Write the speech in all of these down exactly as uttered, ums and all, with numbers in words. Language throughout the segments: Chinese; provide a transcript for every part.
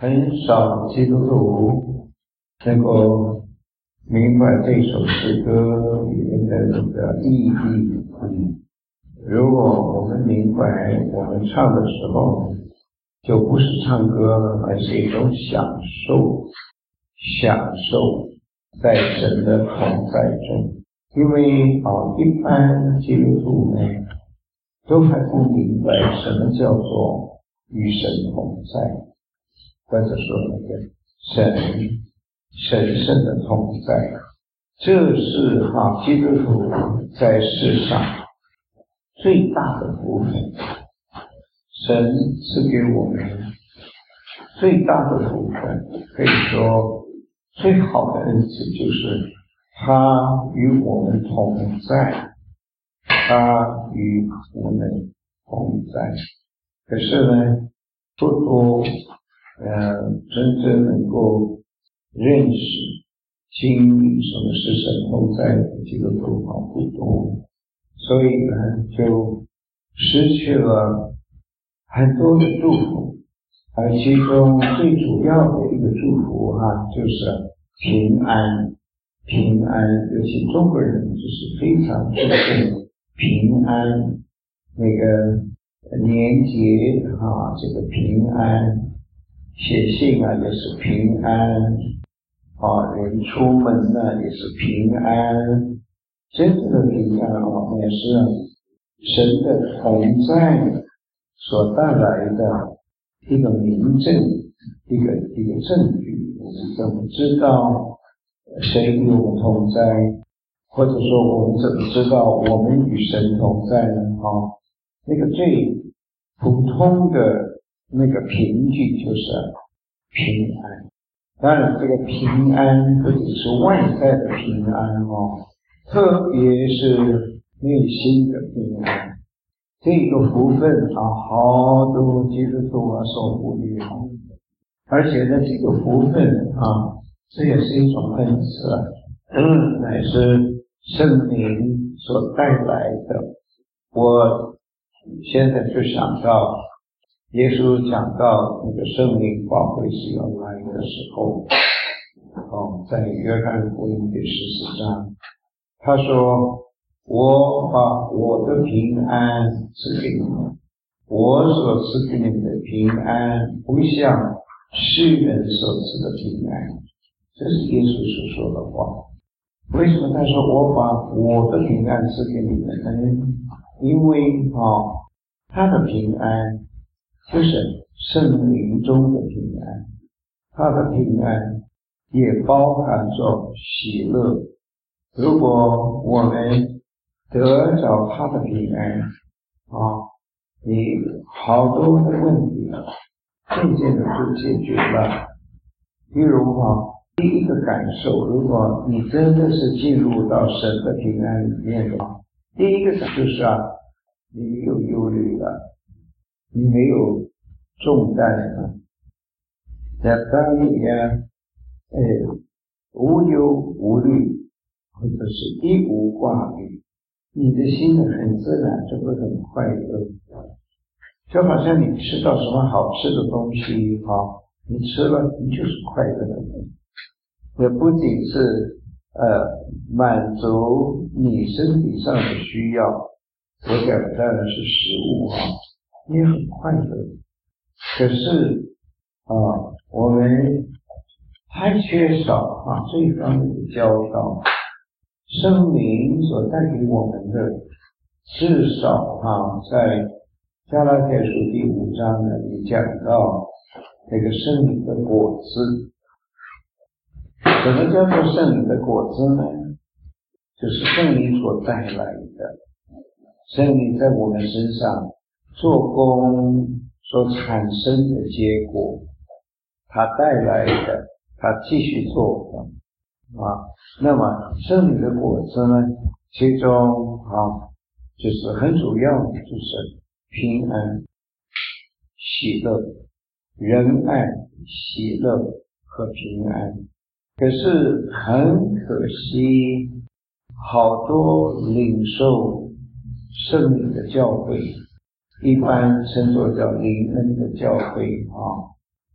很少基督徒能够明白这首诗歌里面的那个意义。嗯，如果我们明白，我们唱的时候就不是唱歌了，而是一种享受，享受在神的同在中。因为啊，一般基督徒呢都还不明白什么叫做与神同在，或者说那个神神圣的同在。这是啊基督徒在世上最大的福分。神赐给我们最大的福分，可以说最好的恩赐就是他与我们同在，他与我们同在。可是呢，不多呃真正能够认识经历什么是神同在的基督徒不多，所以呢就失去了很多的祝福。而其中最主要的一个祝福啊，就是平安。平安，尤其中国人就是非常注重平安，那个年节啊，这个平安，写信啊也是平安啊，人出门呢、啊、也是平安。真正的平安啊，也是神的同在所带来的一个明证，一个一个证据。我们怎么知道谁与我们同在，或者说我们怎么知道我们与神同在呢？啊，那个最普通的那个凭据就是平安。当然，这个平安不仅是外在的平安哦，特别是内心的平安。这个福分啊，好多基督徒啊所忽略，而且呢，这个福分啊。这也是一种恩赐，嗯，乃是圣灵所带来的。我现在就想到，耶稣讲到那个圣灵宝贵是要来的时候，哦，在约翰福音第十四章，他说：“我把我的平安赐给你们，我所赐给你们的平安，不像世人所赐的平安。”这是耶稣所说的话。为什么他说我把我的平安赐给你们呢？因为啊，他的平安就是圣灵中的平安，他的平安也包含着喜乐。如果我们得着他的平安啊，你好多的问题渐渐的就解决了。比如啊，第一个感受，如果你真的是进入到神的平安里面的话，第一个感受就是啊，你没有忧虑了，你没有重担了。那当你呀，呃，无忧无虑，或者是一无挂虑，你的心呢很自然就会很快乐。就好像你吃到什么好吃的东西哈，你吃了你就是快乐的人。也不仅是呃满足你身体上的需要，我讲的当然是食物啊，你也很快乐。可是啊，我们太缺少啊这一方面的教导。圣灵所带给我们的，至少啊在加拉太书第五章呢，也讲到那个圣灵的果子。什么叫做圣灵的果子呢？就是圣灵所带来的，圣灵在我们身上做工所产生的结果，它带来的，它继续做的啊。那么圣灵的果子呢，其中啊，就是很主要的就是平安、喜乐、仁爱、喜乐和平安。可是很可惜，好多领受圣灵的教会，一般称作叫灵恩的教会啊，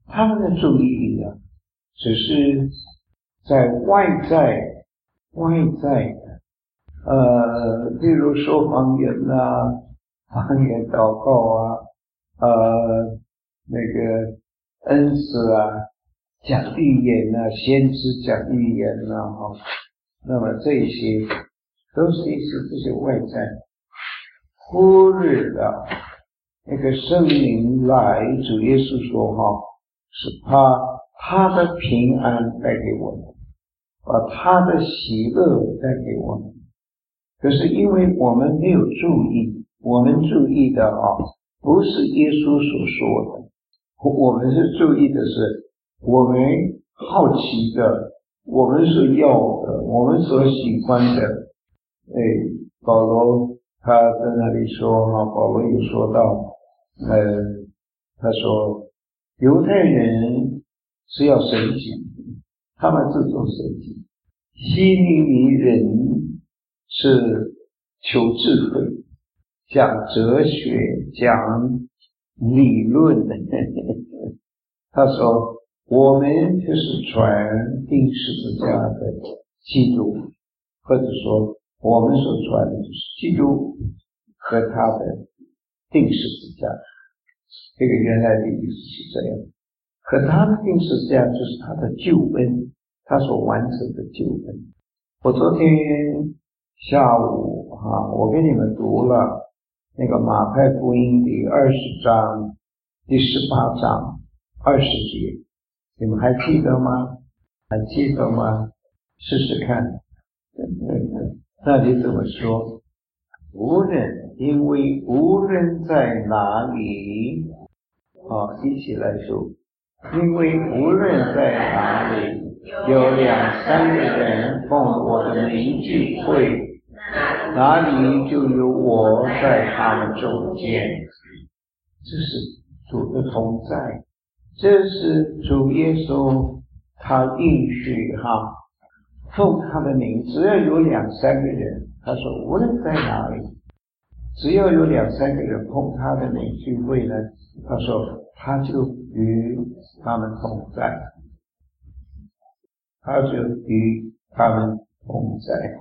他们的注意力啊，只是在外在外在的，呃，例如说方言啊，方言祷告啊，呃，那个恩赐啊，讲预言啊，先知讲预言啊，哈，那么这些都是一些这些外在，忽略了那个圣灵来，主耶稣说哈，是他他的平安带给我们，把他的喜乐带给我们。可是因为我们没有注意，我们注意的啊，不是耶稣所说的，我们是注意的是我们好奇的，我们所要的，我们所喜欢的。哎，保罗他在那里说哈，保罗有说到，呃，他说犹太人是要神迹，他们自作神迹；希利尼人是求智慧，讲哲学，讲理论的。他说我们就是传钉十字架的基督，或者说我们所传的就是基督和他的钉十字架。这个原来的意思是这样，可他的钉十字架就是他的救恩，他所完成的救恩。我昨天下午啊，我给你们读了那个马太福音第二十章第十八章二十节，你们还记得吗？还记得吗？试试看。那里怎么说？无论，因为无论在哪里啊，一起来说，因为无论在哪里有两三个人奉我的名聚会，哪里就有我在他们中间。这是主的同在，这是主耶稣他应许哈，奉他的名，只要有两三个人，他说无论在哪里，只要有两三个人奉他的名聚会呢，他说他就与他们同在，他就与他们同在。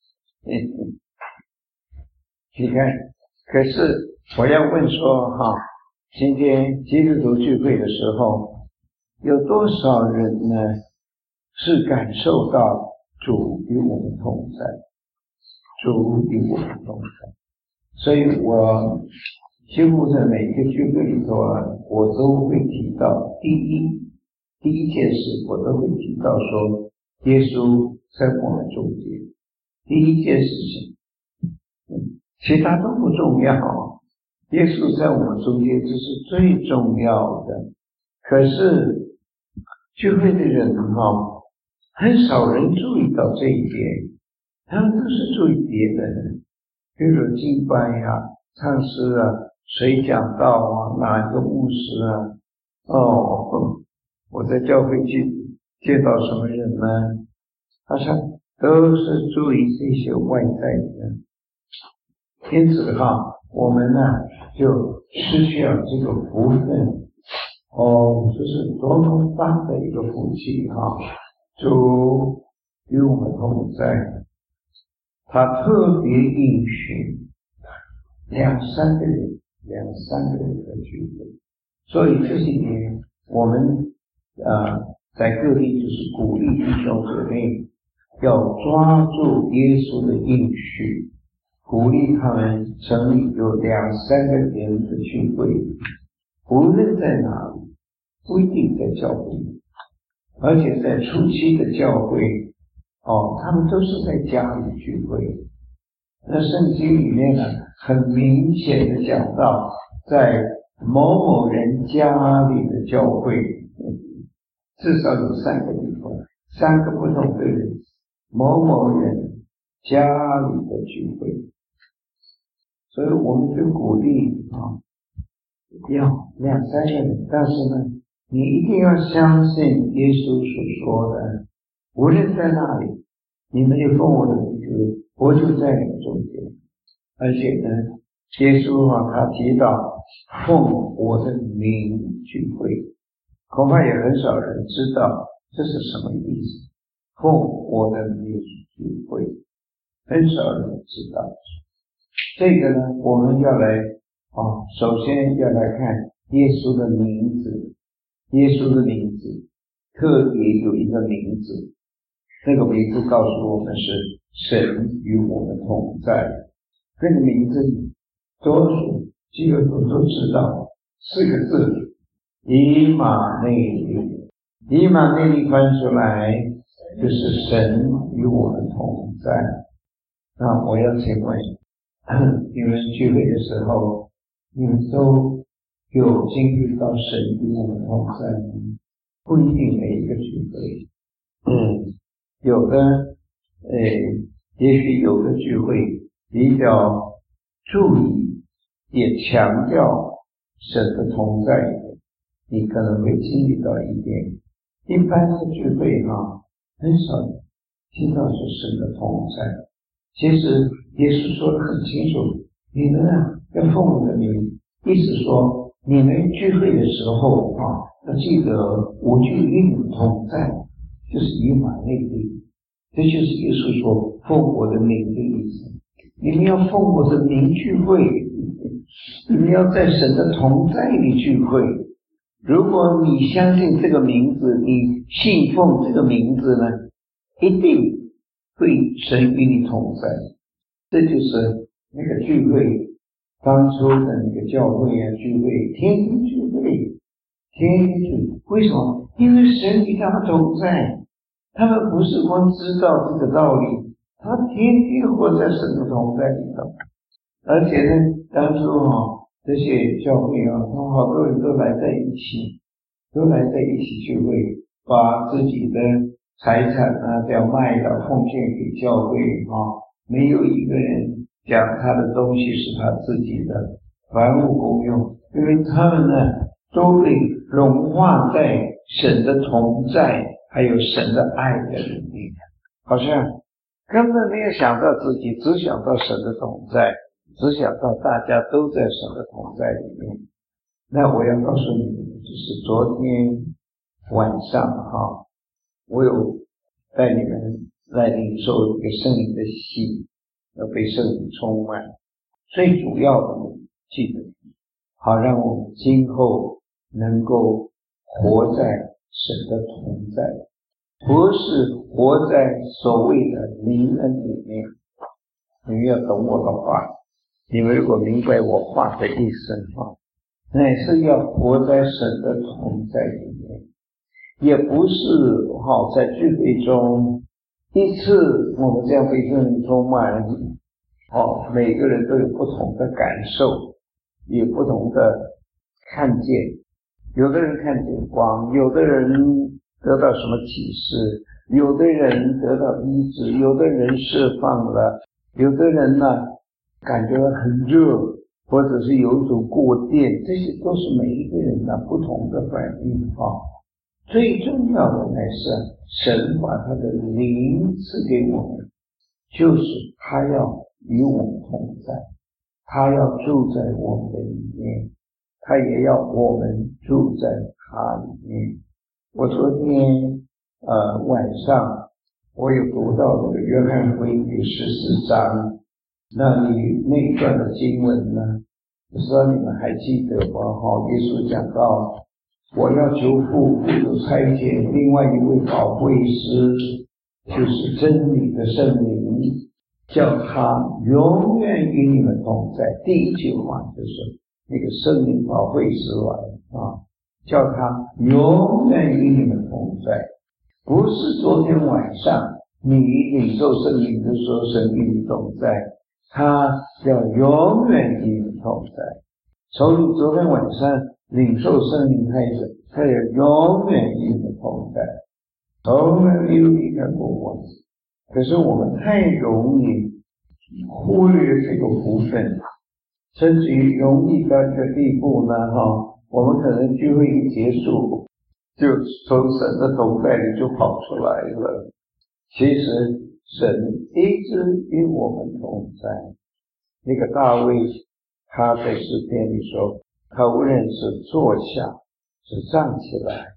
你看，可是我要问说哈，今天基督徒聚会的时候，有多少人呢是感受到主与我们同在，主与我们同在？所以我几乎在每一个聚会里头啊，我都会提到第一第一件事，我都会提到说耶稣在我们中间。第一件事情，其他都不重要，耶稣在我们中间这是最重要的。可是聚会的人哈，很少人注意到这一点，他们都是注意别的，比如敬拜呀、唱诗啊、谁讲道啊、哪一个牧师啊。哦，我在教会去见到什么人呢？好像都是注意这些外在的。因此哈，我们呢就失去了这个福分。哦，这是多么大的一个福气哈！主与我们同在，他特别应许两三个人，两三个人的聚会。所以这些年我们呃在各地就是鼓励弟兄姊妹要抓住耶稣的应许，鼓励他们成立有两三个人的聚会，无论在哪里，不一定在教会，而且在初期的教会哦，他们都是在家里聚会。那圣经里面呢，很明显的讲到，在某某人家里的教会，至少有三个地方，三个不同的人，某某人家里的聚会。所以我们就鼓励啊，要两三个人，但是呢，你一定要相信耶稣所说的，无论在哪里，你们就奉我的名聚会，我就在你们中间。而且呢，耶稣啊，他提到奉我的名聚会， 恐怕也很少人知道这是什么意思。奉我的名聚会，很少人知道。这个呢，我们要来啊，首先要来看耶稣的名字。耶稣的名字特别有一个名字，那个名字告诉我们是神与我们同在。这个名字多数基督徒都知道，四个字：以马内利。以马内利翻出来就是神与我们同在。那我要请问，你们聚会的时候，你们都有经历到神与我们同在吗？不一定每一个聚会，嗯，有的，呃，也许有的聚会比较注意，也强调神的同在，你可能会经历到一点。一般的聚会哈，很少听到是神的同在。其实耶稣说得很清楚，你们啊要奉我的名，意思说你们聚会的时候啊，要记得我就与你们同在，就是以马内利。这就是耶稣说奉我的名的意思。你们要奉我的名聚会，你们要在神的同在里聚会。如果你相信这个名字，你信奉这个名字呢，一定会神与你同在。这就是那个聚会当初的那个教会啊，聚会天天聚会，天天聚会。为什么？因为神与他们同在。他们不是光知道这个道理，他天天活在神的同在里头。而且呢，当初啊，这些教会啊，他们好多人都来在一起，都来在一起聚会，把自己的财产啊这样卖了，奉献给教会啊。没有一个人讲他的东西是他自己的，凡物公用，因为他们呢都被融化在神的同在还有神的爱的里面，好像根本没有想到自己，只想到神的同在，只想到大家都在神的同在里面。那我要告诉你们，就是昨天晚上哈，我有带你们来领受一个圣灵的喜，要被圣灵充满。最主要的记得，好让我们今后能够活在神的同在，不是活在所谓的灵恩里面。你们要懂我的话，你们如果明白我话的意思哈，乃是要活在神的同在里面，也不是哈在聚会中一次我们这样被圣灵充满，哦，每个人都有不同的感受，有不同的看见。有的人看见光，有的人得到什么启示，有的人得到医治，有的人释放了，有的人呢感觉很热，或者是有一种过电，这些都是每一个人呢不同的反应啊。最重要的乃是神把他的灵赐给我们，就是他要与我们同在，他要住在我们的里面，他也要我们住在他里面。我昨天呃晚上我有读到这个约翰福音第十四章，那里那一段的经文呢，不知道你们还记得吗？哈，耶稣讲到，我要求父，父就差遣另外一位保惠师，就是真理的圣灵，叫他永远与你们同在。第一句话就是那个圣灵保惠师来啊，叫他永远与你们同在。不是昨天晚上你领受圣灵的时候神与你同在，他要永远与你同在。从你昨天晚上领受圣灵开始，他也永远与你同在，从来没有离开过我们。可是我们太容易忽略这个部分，甚至于容易到一个地步呢哈，我们可能聚会一结束，就从神的同在里就跑出来了。其实神一直与我们同在。那个大卫他在诗篇里说，他无论是坐下是站起来，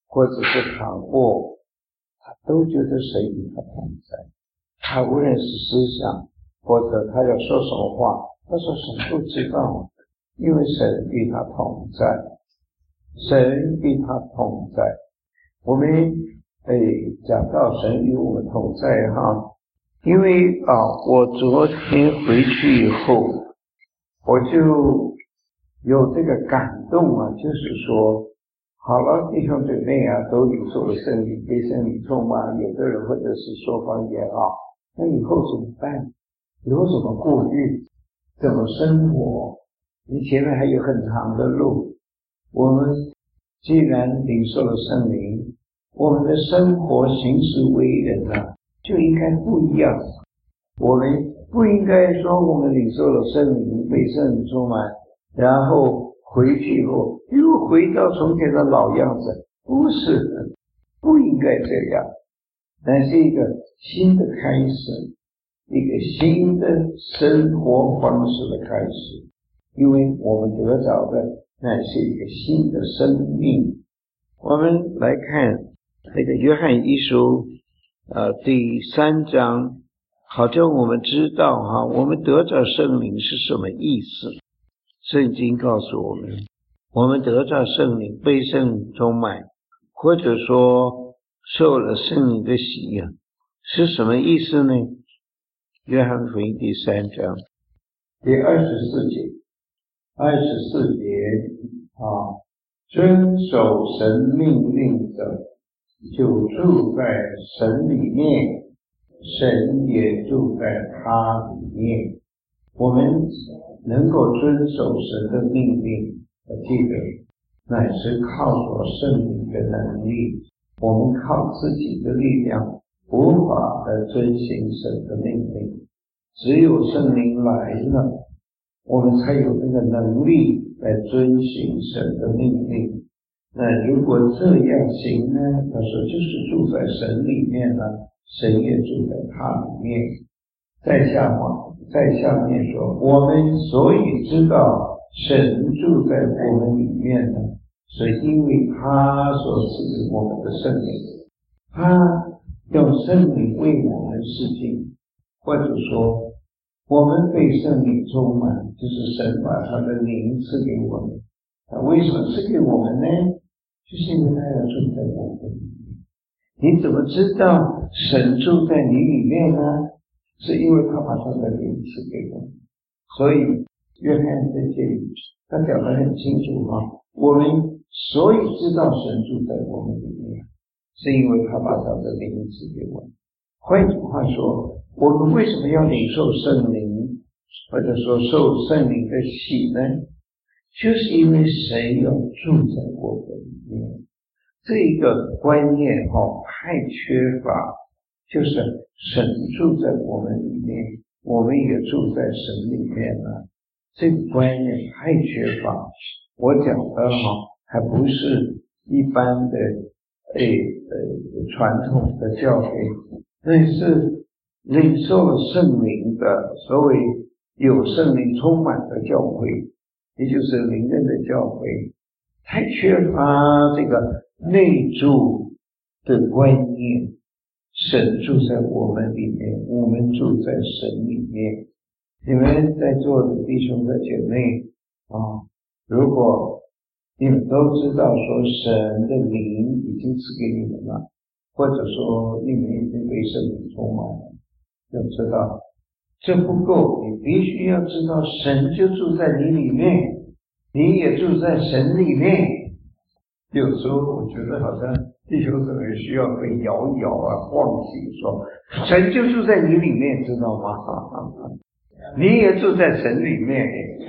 或者是躺卧，他都觉得神与他同在。他无论是思想，或者他要说什么话，他说神都知道，因为神与他同在，神与他同在。我们诶讲到神与我们同在哈，因为啊，我昨天回去以后，我就有这个感动啊，就是说，好了，弟兄姊妹啊，都领受了圣灵，被圣灵充满，有的人或者是说方言啊，那以后怎么办？以后怎么过日？怎么生活？你前面还有很长的路。我们既然领受了圣灵，我们的生活行事为人啊，就应该不一样。我们不应该说我们领受了圣灵，被圣灵充满，然后回去以后又回到从前的老样子，不是，不应该这样。那是一个新的开始，一个新的生活方式的开始，因为我们得着的那是一个新的生命。我们来看这个约翰一书呃第三章，好叫我们知道哈，我们得着圣灵是什么意思。圣经告诉我们，我们得着圣灵，被圣灵充满，或者说受了圣灵的洗啊，是什么意思呢？约翰福音第三章第二十四节，二十四节啊，遵守神命令者，就住在神里面，神也住在他里面。我们能够遵守神的命令，记得乃是靠着圣灵的能力，我们靠自己的力量无法的遵行神的命令，只有圣灵来了，我们才有那个能力来遵行神的命令。那如果这样行呢？他说就是住在神里面呢，神也住在他里面。再下嘛，在下面说，我们所以知道神住在我们里面呢，是因为他所赐给我们的圣灵，他用圣灵为我们施行，或者说我们被圣灵充满，就是神把他的灵赐给我们。他为什么赐给我们呢？就是因为他要住在我们里面。你怎么知道神住在你里面呢？是因为他把他的灵赐给我们。所以约翰在这里他讲得很清楚啊，我们所以知道神住在我们里面，是因为他把他的灵赐给我们。换句话说，我们为什么要领受圣灵，或者说受圣灵的洗呢？就是因为神要住在我们里面。这个观念哦太缺乏，就是神住在我们里面，我们也住在神里面了。这个观念太缺乏。我讲的哈还不是一般的诶呃传统的教会，那是领受了圣灵的所谓有圣灵充满的教会，也就是灵恩的教会，太缺乏这个内住的观念。神住在我们里面，我们住在神里面。你们在座的弟兄和姐妹啊，如果你们都知道说神的灵已经赐给你们了，或者说你们已经被圣灵充满了，要知道这不够，你必须要知道神就住在你里面，你也住在神里面。有时候我觉得好像弟兄姊妹需要被摇一摇啊，晃醒，说神就住在你里面，知道吗？你也住在神里面。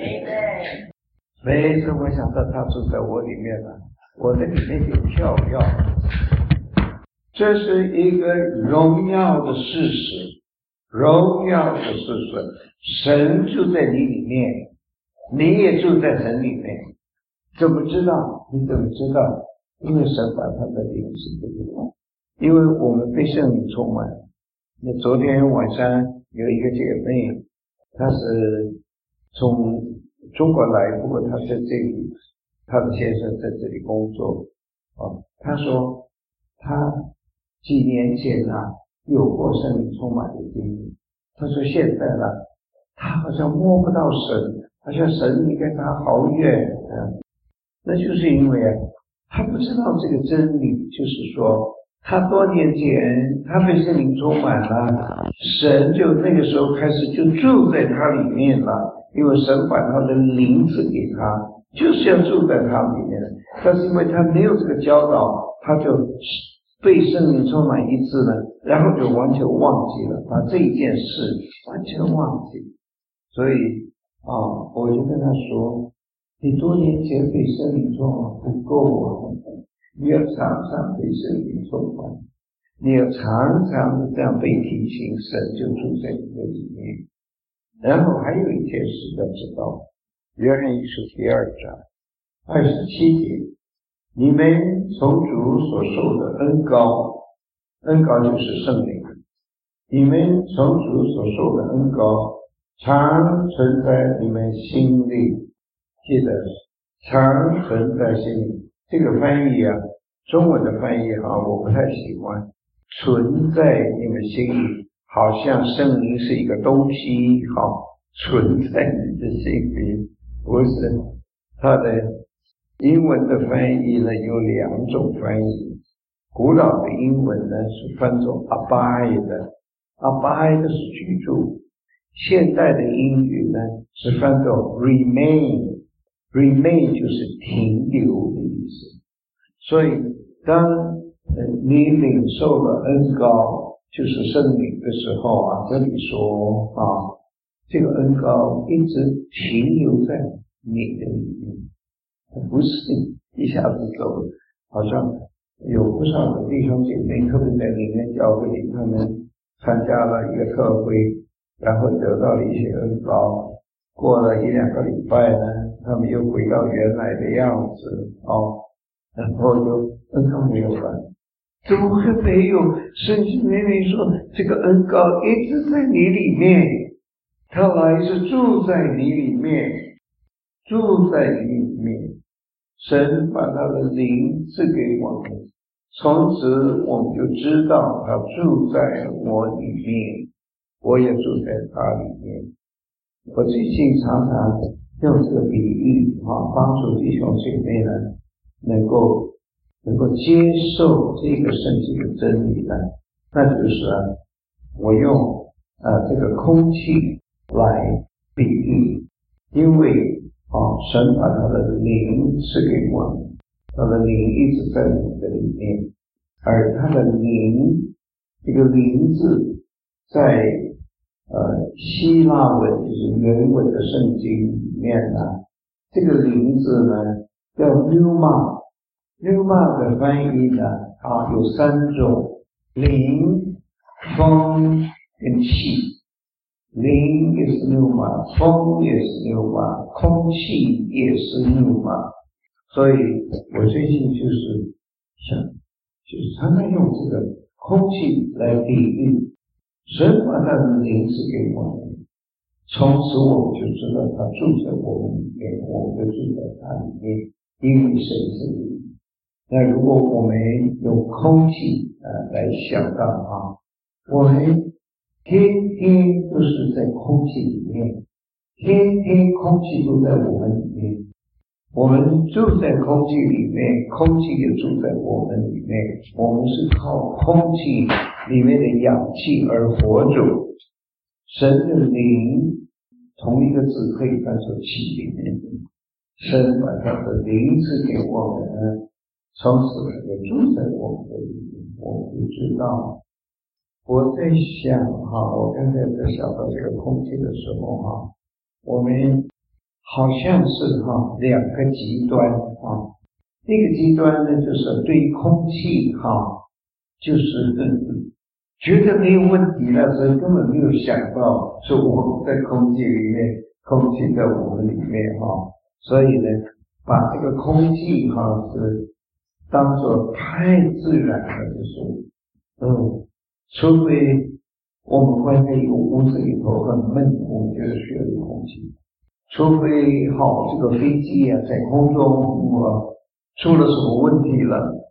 没事，我想到他住在我里面了，我的里面有跳跃。这是一个荣耀的事实，荣耀的事实。神住在你里面，你也住在神里面。怎么知道？你怎么知道？因为神把他的灵赐给我们，因为我们被圣灵充满。那昨天晚上有一个姐妹，她是从中国来，不过她在这里，她的先生在这里工作。 哦，他说他几年前啊有过圣灵充满的经历，他说现在呢，他好像摸不到神，好像神离开他好远啊。那就是因为啊，他不知道这个真理，就是说他多年前他被圣灵充满了，神就那个时候开始就住在他里面了，因为神把他的灵赐给他，就是要住在他里面。但是因为他没有这个教导，他就被圣灵充满一次呢，然后就完全忘记了，把这一件事完全忘记。所以啊，我就跟他说，你多年前被圣灵充满不够啊，你要常常被圣灵充满，你要常常的这样被提醒，神就住在你的里面。然后还有一件事要知道，约翰一书第二章二十七节，你们从主所受的恩膏，恩膏就是圣灵，你们从主所受的恩膏常存在你们心里，记得常存在心里。这个翻译啊，中文的翻译啊，我不太喜欢。存在你们心里，好像圣灵是一个东西，好存在你的心里，不是。它的英文的翻译呢有两种翻译，古老的英文呢是翻作 abide，abide 是居住，现代的英语呢是翻作 remain，remain 就是停留的意思。所以当呃你领受了恩膏，就是圣灵的时候啊，这里说啊，这个恩膏一直停留在你的里面，不是一下子走了。好像有不少的弟兄姐妹，特别在里面教会里，他们参加了一个特会，然后得到了一些恩膏，过了一两个礼拜呢，他们又回到原来的样子哦，然后就恩膏没有了。怎么会没有？圣经明明说这个恩膏一直在你里面，他来是住在你里面，住在你里面。神把他的灵赐给我们，从此我们就知道他住在我里面，我也住在他里面。我最近常常用这个比喻啊，帮助弟兄姐妹呢能够能够接受这个圣经的真理呢，那就是啊，我用呃这个空气来比喻，因为啊，神把他的灵赐给我们，他的灵一直在我们的里面，而他的灵，这个灵字在呃希腊文就是原文的圣经里面呢，这个灵字呢叫 pneuma，pneuma 的翻译呢啊有三种，灵、风跟气。灵也是pneuma，风也是pneuma，空气也是pneuma。所以我最近就是想，就是常常用这个空气来比喻，神把他的灵赐给我们，从此我们就知道他住在我们里面，我们就住在他里面，因为神是灵。那如果我们用空气呃来想到啊，我们天天都是在空气里面，天天空气都在我们里面，我们住在空气里面，空气也住在我们里面，我们是靠空气里面的氧气而活着。神的灵，同一个字可以翻作气里面，神把他的灵赐给我们，从此他就住在我们的里面，我们就知道。我在想哈，我刚才在想到这个空气的时候哈，我们好像是哈两个极端哈，一个极端呢就是对空气哈，就是嗯觉得没有问题了，所以根本没有想到说我们在空气里面，空气在我们里面哈，所以呢，把这个空气哈是当作太自然了，就是嗯。除非我们关在一个屋子里头很闷，我们就是需要有空气。除非好这个飞机啊在空中呃出了什么问题了，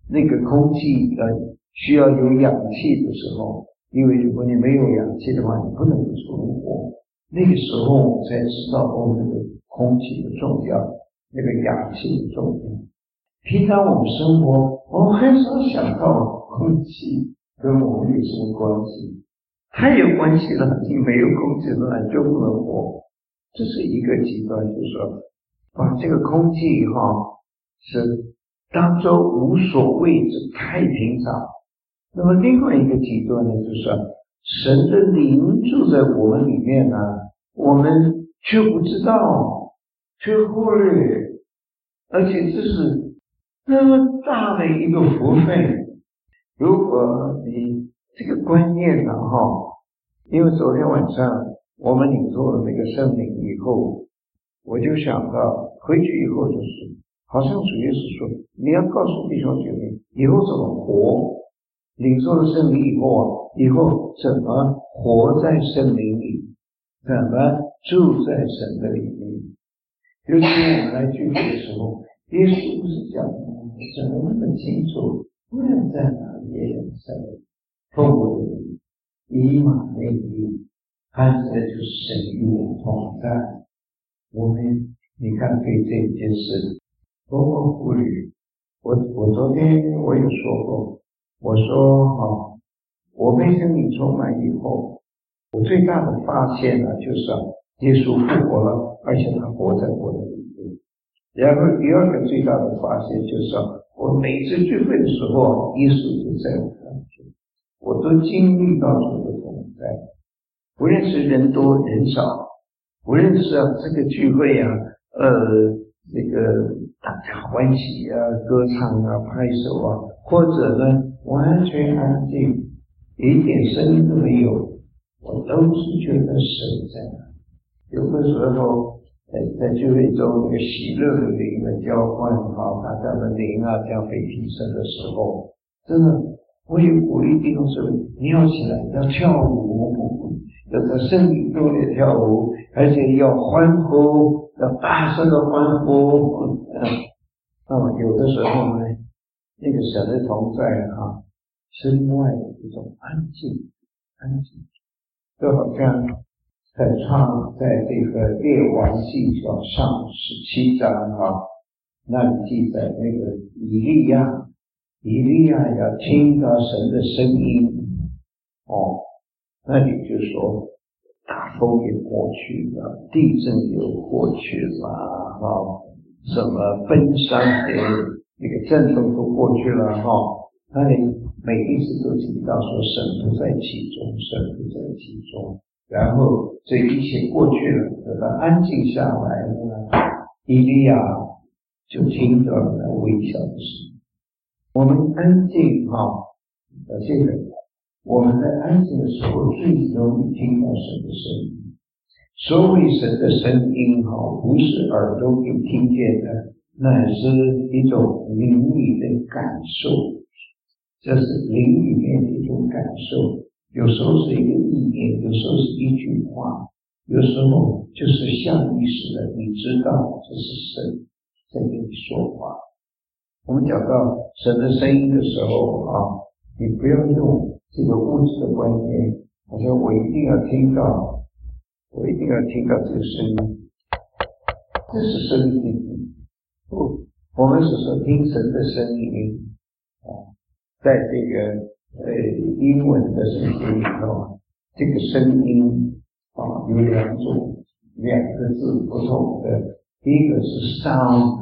那个空气呃需要有氧气的时候，因为如果你没有氧气的话，你不能够存活。那个时候我们才知道哦，那个空气的重要，那个氧气的重要。平常我们生活，我们很少想到空气跟我们有什么关系。太有关系了，你没有空气的话就不能活。这是一个极端，就是说把这个空气哈是当作无所谓，这太平常。那么另外一个极端呢，就是说神的灵住在我们里面呢，我们却不知道，却忽略，而且这是那么大的一个福分。如果你这个观念呢哈，因为昨天晚上我们领受了那个圣灵以后，我就想到回去以后就是好像主耶稣说你要告诉弟兄姐妹以后怎么活，领受了圣灵以后啊，以后怎么活在圣灵里，怎么住在神的里面。尤其我们来聚会的时候，耶稣不是讲讲得那么清楚，无论在哪里也有神，透过的灵以马内利，看起来就是神与我同在。我们你看对这件事多么忽略。我我昨天我有说过，我说哈、哦，我被圣灵充满以后，我最大的发现呢、啊，就是啊，耶稣复活了，而且他活在我的里面。然后第二个最大的发现就是啊，我每次聚会的时候，耶稣就在我旁边，我都经历到主的同在。无论是人多人少，无论是啊这个聚会啊，呃，这个大家欢喜啊，歌唱啊，拍手啊，或者呢完全安静，一点声音都没有，我都是觉得神在那。有的时候在在聚会中那个喜乐的灵的交换啊，大家的灵啊这样被提升的时候，真的我也鼓励弟兄姊妹，你要起来要跳舞，要在圣灵中也跳舞，而且要欢呼，要大声的欢呼。嗯，那么有的时候呢，那个神的同在啊，是另外一种安静，安静，就好像在唱在这个列王记上十七章啊，那里记载那个以利亚，以利亚要听到神的声音哦，那里就说大风也过去了，地震也过去了哈、哦，什么奔山的那个震动都过去了哈、哦，那里每一次都提到说神不在其中，神不在其中，然后这一切过去了，等他安静下来了，以利亚就听到了那微小的声音。我们安静哈、哦，呃，这个我们在安静的时候最容易听到神的声音。所谓神的声音哈，不是耳朵可以听见的，乃是一种灵里的感受，这是灵里面的一种感受。有时候是一个意念，有时候是一句话，有时候就是下意识的，你知道这是神在跟你说话。我们讲到神的声音的时候啊，你不要用这个物质的观念，好像我一定要听到，我一定要听到这个声音，这是声音。不，我们是说听神的声音啊，在这个呃英文的圣经里头，这个声音啊有两种，两个字不同的，第一个是 sound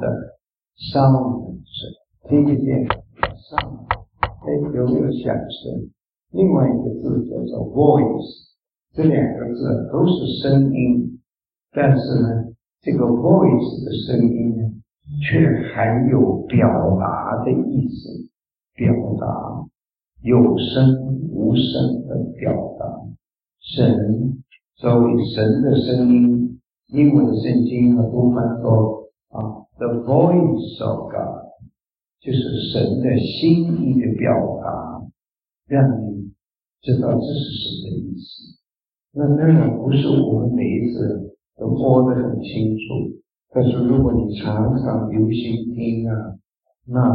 sound 是听得见 sound， 哎有没有响声？另外一个字叫做 voice， 这两个字都是声音，但是呢，这个 voice 的声音呢，却含有表达的意思，表达有声无声的表达。神作为神的声音，英文圣经呢都翻作啊 the voice of God， 就是神的心意的表达，让你知道这是神的意思。那当然不是我们每一次都摸得很清楚，但是如果你常常留心听啊，那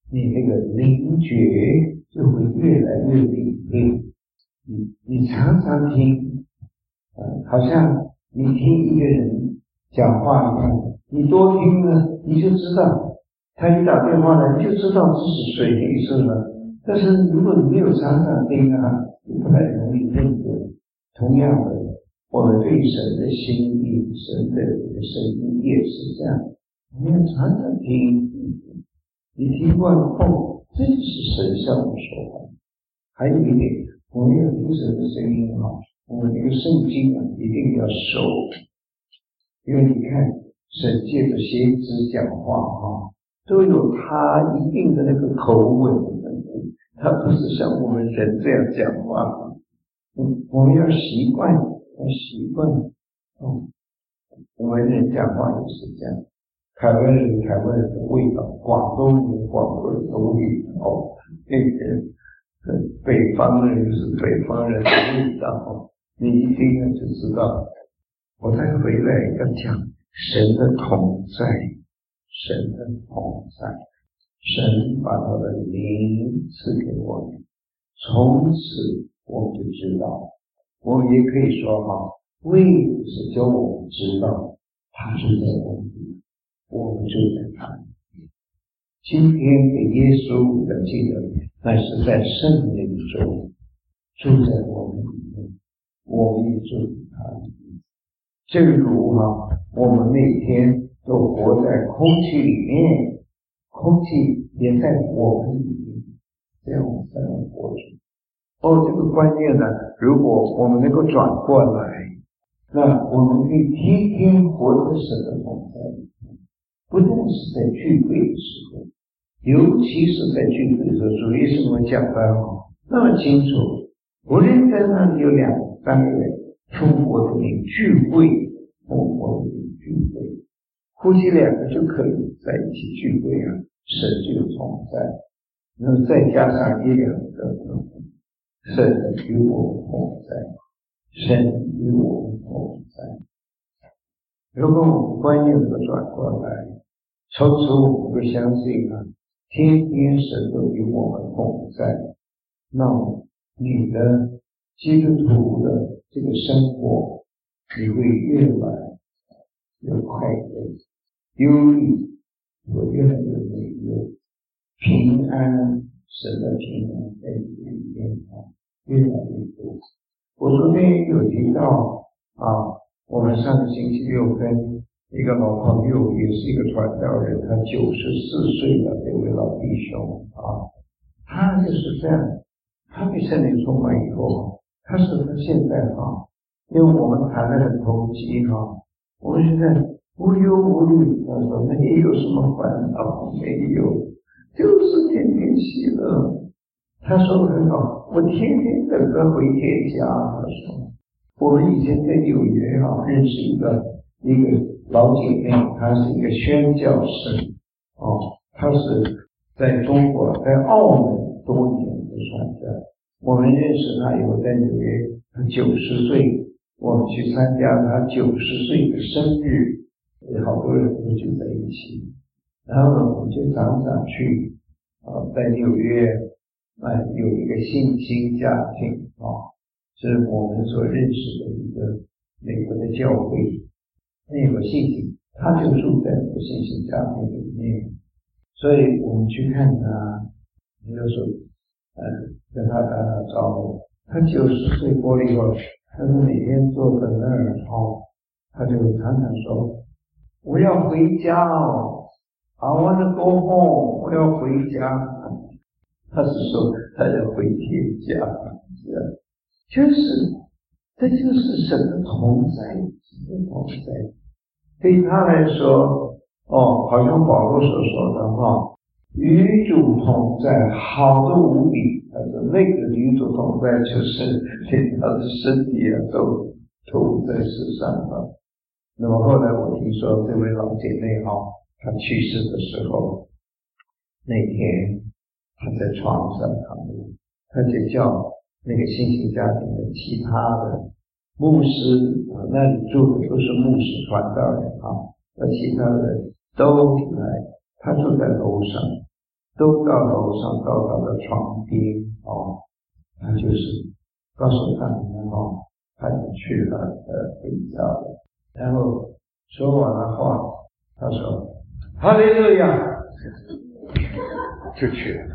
你那个灵觉就会越来越敏锐。你你常常听，呃，好像你听一个人讲话一样，你多听了，你就知道，他一打电话来，你就知道这是谁的意思了。但是如果你没有常常听啊，你不太容易认得。同样的，我们对神的心意、神的声音也是这样，我们要常常听。你听惯后，这就是神向我们说话。还有一点，我们要听神的声音啊，我们这个圣经啊一定要熟，因为你看神借着先知讲话啊，都有他一定的那个口吻，他不是像我们人这样讲话。嗯，我们要习惯，要习惯。嗯，我们人讲话也是这样。台湾人台湾人的味道，广东人广东人的味道，那个北方人是北方人的味道。你一听了就知道。我再回来要讲神的同在，神的同在，神把他的灵赐给我们，从此我们就知道，我们也可以说哈，为的是叫我们知道他住在我们里面，我们住在他里面。今天给耶稣的记得，那是在圣灵中住在我们里面，我们也住在他里面。正如哈，我们每天都活在空气里面，空气也在我们里面，这样我们才能活着。哦，这个观念呢，如果我们能够转过来，那我们可以天天活在神的同在里面，不但是在聚会的时候，尤其是在聚会的时候，主耶稣我讲的那么清楚，无论在那里有两三个人奉我的名聚会，奉我的名聚会，夫妻两个就可以在一起聚会啊，神就同在，然后再加上一两个神与我们同在，神与我们同在。如果我们观念能够转过来，从此我们会相信啊，天天神都与我们同在，那么你的基督徒的这个生活，你会越来越快乐，忧虑会越来越没有，平安，神的平安在你里面啊，越来越多。我昨天有提到啊，我们上个星期六跟一个老朋友，也是一个传道人，他九十四岁了，这位老弟兄啊，他就是这样，他被圣灵充满以后，他是他现在哈，因为我们谈得很投机哈，我们现在无忧无虑，他说没有什么烦恼，没有，就是天天喜乐。他说得很好，我天天等着回天家。他说，我们以前在纽约哈认识一个一个老姐妹，她是一个宣教士哦，她是在中国在澳门多年的传教。我们认识她以后在纽约，她九十岁，我们去参加她九十岁的生日，好多人都聚在一起。然后呢，我们就常常去啊、呃，在纽约啊、呃、有一个信心家庭啊，是我们所认识的一个美国的教会，那有个信心，他就住在那个信心家庭里面，所以我们去看他，有时候呃跟他打打招呼。他九十岁过了以后，他是每天坐在那儿哦，他就常常说：“我要回家哦 ，I want to go home， 我要回家。”他是说他要回天家，是啊，就是这就是神的同在，神的同在。对他来说，哦，好像保罗所说的哈，与主同在，好的无比。他说那个与主同在，就是连他的身体啊都都在世上啊。那么后来我听说这位老姐妹哈，她去世的时候，那天她在床上躺着，她就叫那个信心家庭的其他的牧师啊，那里住的都是牧师传道人啊，而其他人都来，他住在楼上， 都到楼上，到他的床边哦，他就是告诉他们哦，他就去了呃睡觉了。然后说完了话，他说哈利路亚，就去了。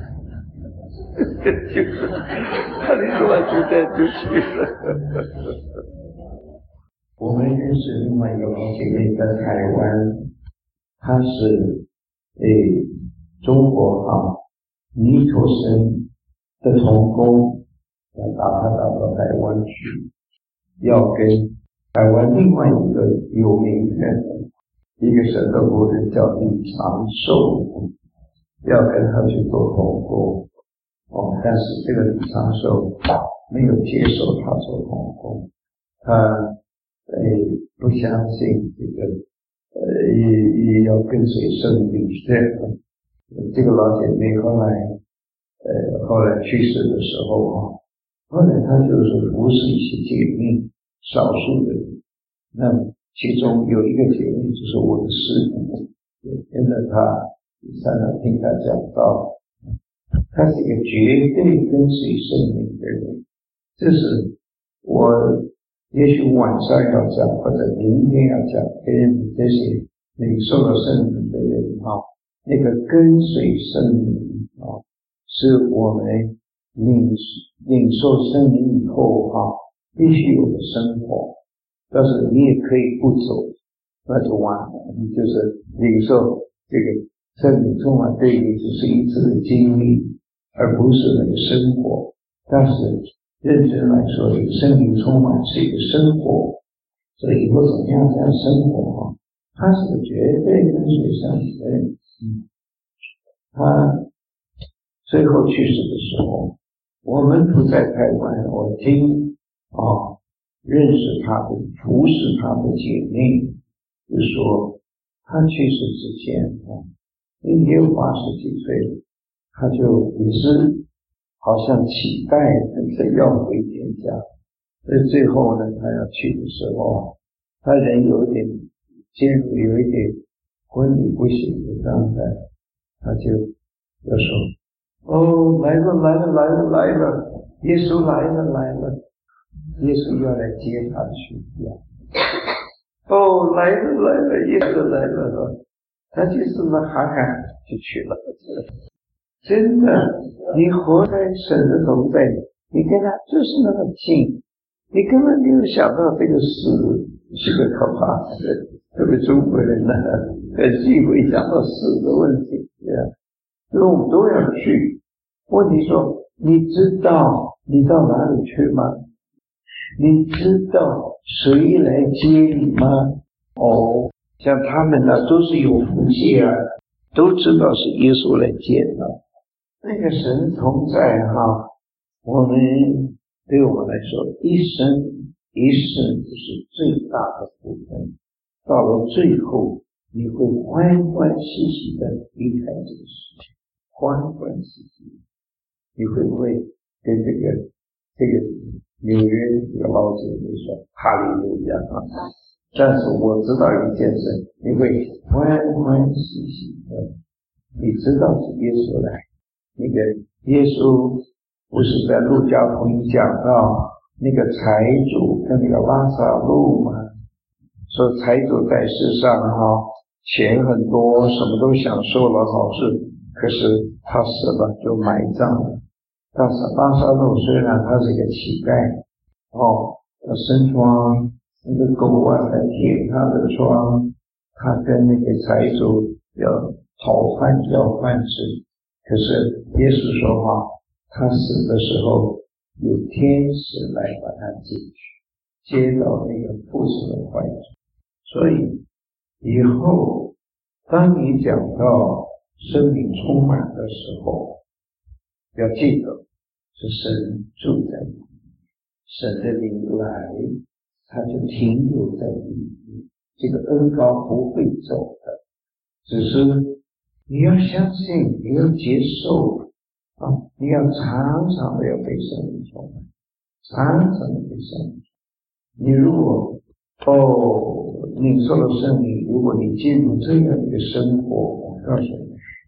就是哈利路亚就在就去了。我们认识另外一个老姐妹在台湾，她是诶中国啊尼陀神的同工，要把她打到台湾去，要跟台湾另外一个有名的一个神的仆人叫李长寿，要跟他去做同工哦，但是这个李长寿没有接受他做同工，他呃不相信这个呃也也要跟随圣灵这样。这个老姐妹后来呃后来去世的时候啊，后来她就是服侍一些姐妹，少数的人，那其中有一个姐妹就是我的师母，跟着她常常听她讲道，她是一个绝对跟随圣灵的人。这是我也许晚上要讲，或者明天要讲给你们这些领受了圣灵的人啊，那个跟随圣灵啊，是我们领领受圣灵以后啊必须有的生活。但是你也可以不走，那就完了，你就是领受这个圣灵充满对你只是一次的经历，而不是那个生活。但是认真来说，这个圣灵充满是一个生活，所以以后怎么样这样生活啊？他是绝对跟随圣灵的人。嗯，他最后去世的时候，我们不在台湾，我听啊认识他的服侍他的姐妹就说，他去世之前啊，也有八十几岁了，他就也是好像期待着要回天家，所以最后呢，他要去的时候，他人有一点进入有一点昏迷不醒的状态，他就就说：“哦，来了来了来了来了，耶稣来了来了。”耶稣要来接他去呀！哦，来了来了，耶稣来了，他就是那喊喊就去了。真的，你活在神的同在，你跟他就是那么近，你根本没有想到这个死是个可怕的，特别中国人呢，很忌讳讲到死的问题，对啊，所以我们都要去。问题说，你知道你到哪里去吗？你知道谁来接你吗？哦，像他们呢，都是有福气啊，都知道是耶稣来接的。那个神同在哈，我们对我们来说，一生一世就是最大的部分。到了最后，你会欢欢喜喜的离开这个世界，欢欢喜喜。你会不会跟这个这个纽约这个老姐妹说哈利路亚啊？但是我知道一件事，你会欢欢喜喜的，你知道是耶稣来。那个耶稣不是在路加福音讲到那个财主跟那个拉撒路吗？说财主在世上哈，钱很多，什么都享受了好事，可是他死了就埋葬了。但是拉撒路虽然他是一个乞丐哦，他身窗那个狗啊来舔他的窗，他跟那个财主要讨饭要饭吃，可是耶稣说话，他死的时候有天使来把他接去，接到那个父子的怀中。所以以后当你讲到生命充满的时候，要记得是神住在你，神的灵来，他就停留在你里面，这个恩膏不会走的，只是你要相信，你要接受啊！你要常常的要被圣灵充满，常常的被圣灵。你如果哦领受了圣灵，如果你进入这样一个生活，我告诉你，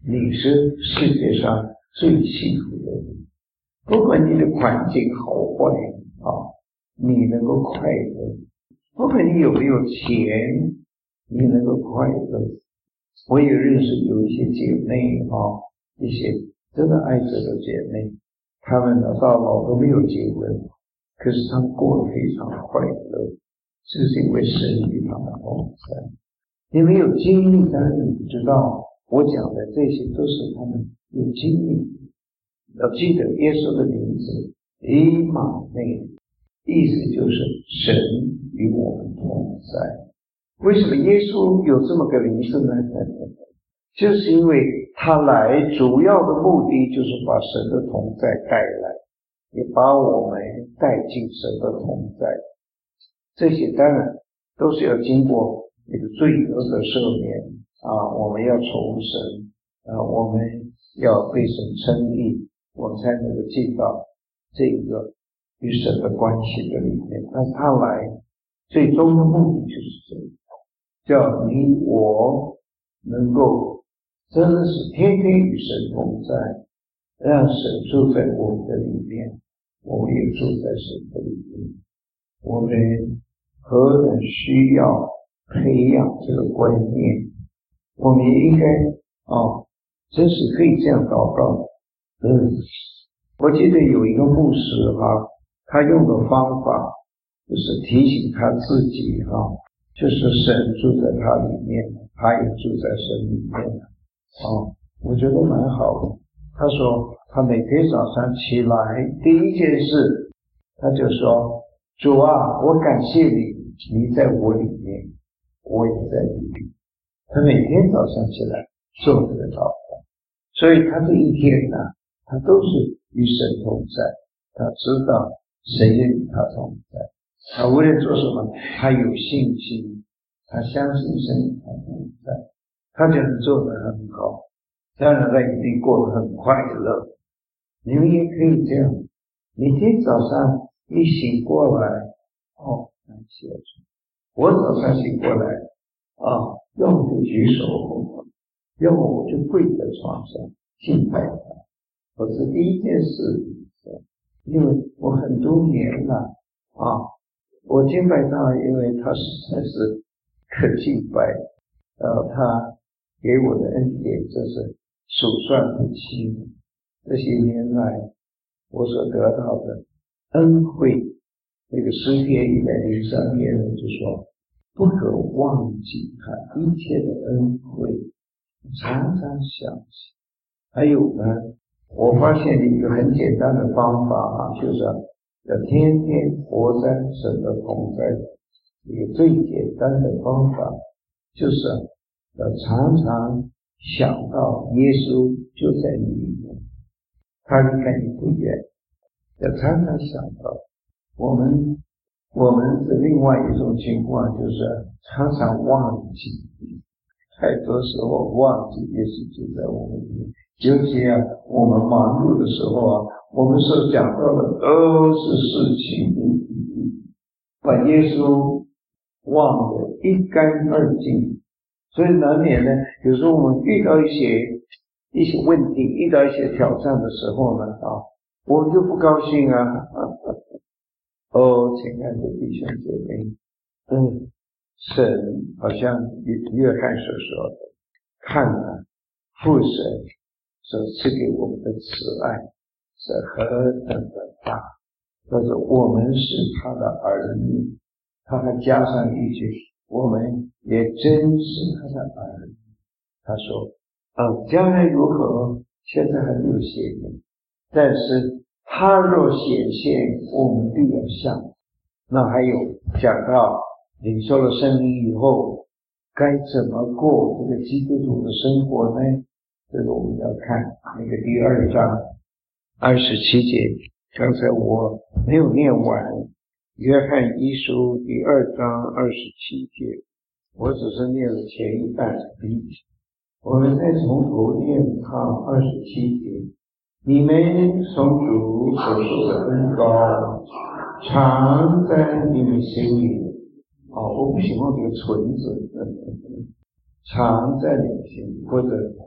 你是世界上最幸福的人。不管你的环境好坏啊，你能够快乐。不管你有没有钱，你能够快乐。我也认识有一些姐妹啊，一些真的爱着的姐妹，她们呢到老都没有结婚，可是她们过得非常快乐，就是因为神与她们同在。你没有经历，但是你不知道，我讲的这些都是他们有经历。要记得耶稣的名字以马内，意思就是神与我们同在。为什么耶稣有这么个名字呢？就是因为他来主要的目的就是把神的同在带来，也把我们带进神的同在。这些当然都是要经过那个罪恶的赦免啊，我们要重生啊，我们要被神称义，我们才能够进到这个与神的关系的里面。但是他来最终的目的就是这个，叫你我能够真的是天天与神同在，让神住在我们的里面，我们也住在神的里面。我们何等需要培养这个观念，我们也应该哦，真是可以这样祷告。嗯，我记得有一个牧师哈，他用的方法就是提醒他自己哈，就是神住在他里面，他也住在神里面哦，我觉得蛮好的。他说他每天早上起来第一件事，他就说：主啊，我感谢你，你在我里面，我也在你里。他每天早上起来做这个祷告，所以他这一天呢，他都是与神同在，他知道神也与他同在。他无论做什么，他有信心，他相信神与他同在，他就能做得很好。当然他一定过得很快乐。你们也可以这样，每天早上一醒过来，哦，感谢主。我早上醒过来啊，要么就举手，要么我就跪在床上敬拜他。我是第一件事，因为我很多年了啊，我敬拜他，因为他实在是可敬拜，呃，他给我的恩典真是数算不清。这些年来我所得到的恩惠，那个诗篇一百零三篇呢就说，不可忘记他一切的恩惠，常常想起。还有呢，我发现一个很简单的方法啊，就是要天天活在神的同在。一个最简单的方法就是要常常想到耶稣就在你里面，他离开你不远，要常常想到。我们我们的另外一种情况就是常常忘记，太多时候忘记耶稣就在我们里面。尤其啊，我们忙碌的时候啊，我们所讲到的都是事情，把耶稣忘得一干二净。所以难免呢，有时候我们遇到一些一些问题，遇到一些挑战的时候呢，啊，我们就不高兴啊。哦，亲爱的弟兄姐妹，嗯，神好像约翰所说的，看啊，父神所赐给我们的慈爱是何等的大，但是我们是他的儿女，他还加上一句，我们也真是他的儿女。他说，呃，将来如何，现在还没有显明，但是他若显现，我们必要像。那还有讲到领受了圣灵以后，该怎么过这个基督徒的生活呢？这个我们要看那个第二章二十七节，刚才我没有念完，约翰一书第二章二十七节，我只是念了前一半。我们再从头念到二十七节，你们从主所受的恩膏常在你们心里。哦，我不喜欢这个存字，常在你们心里，或者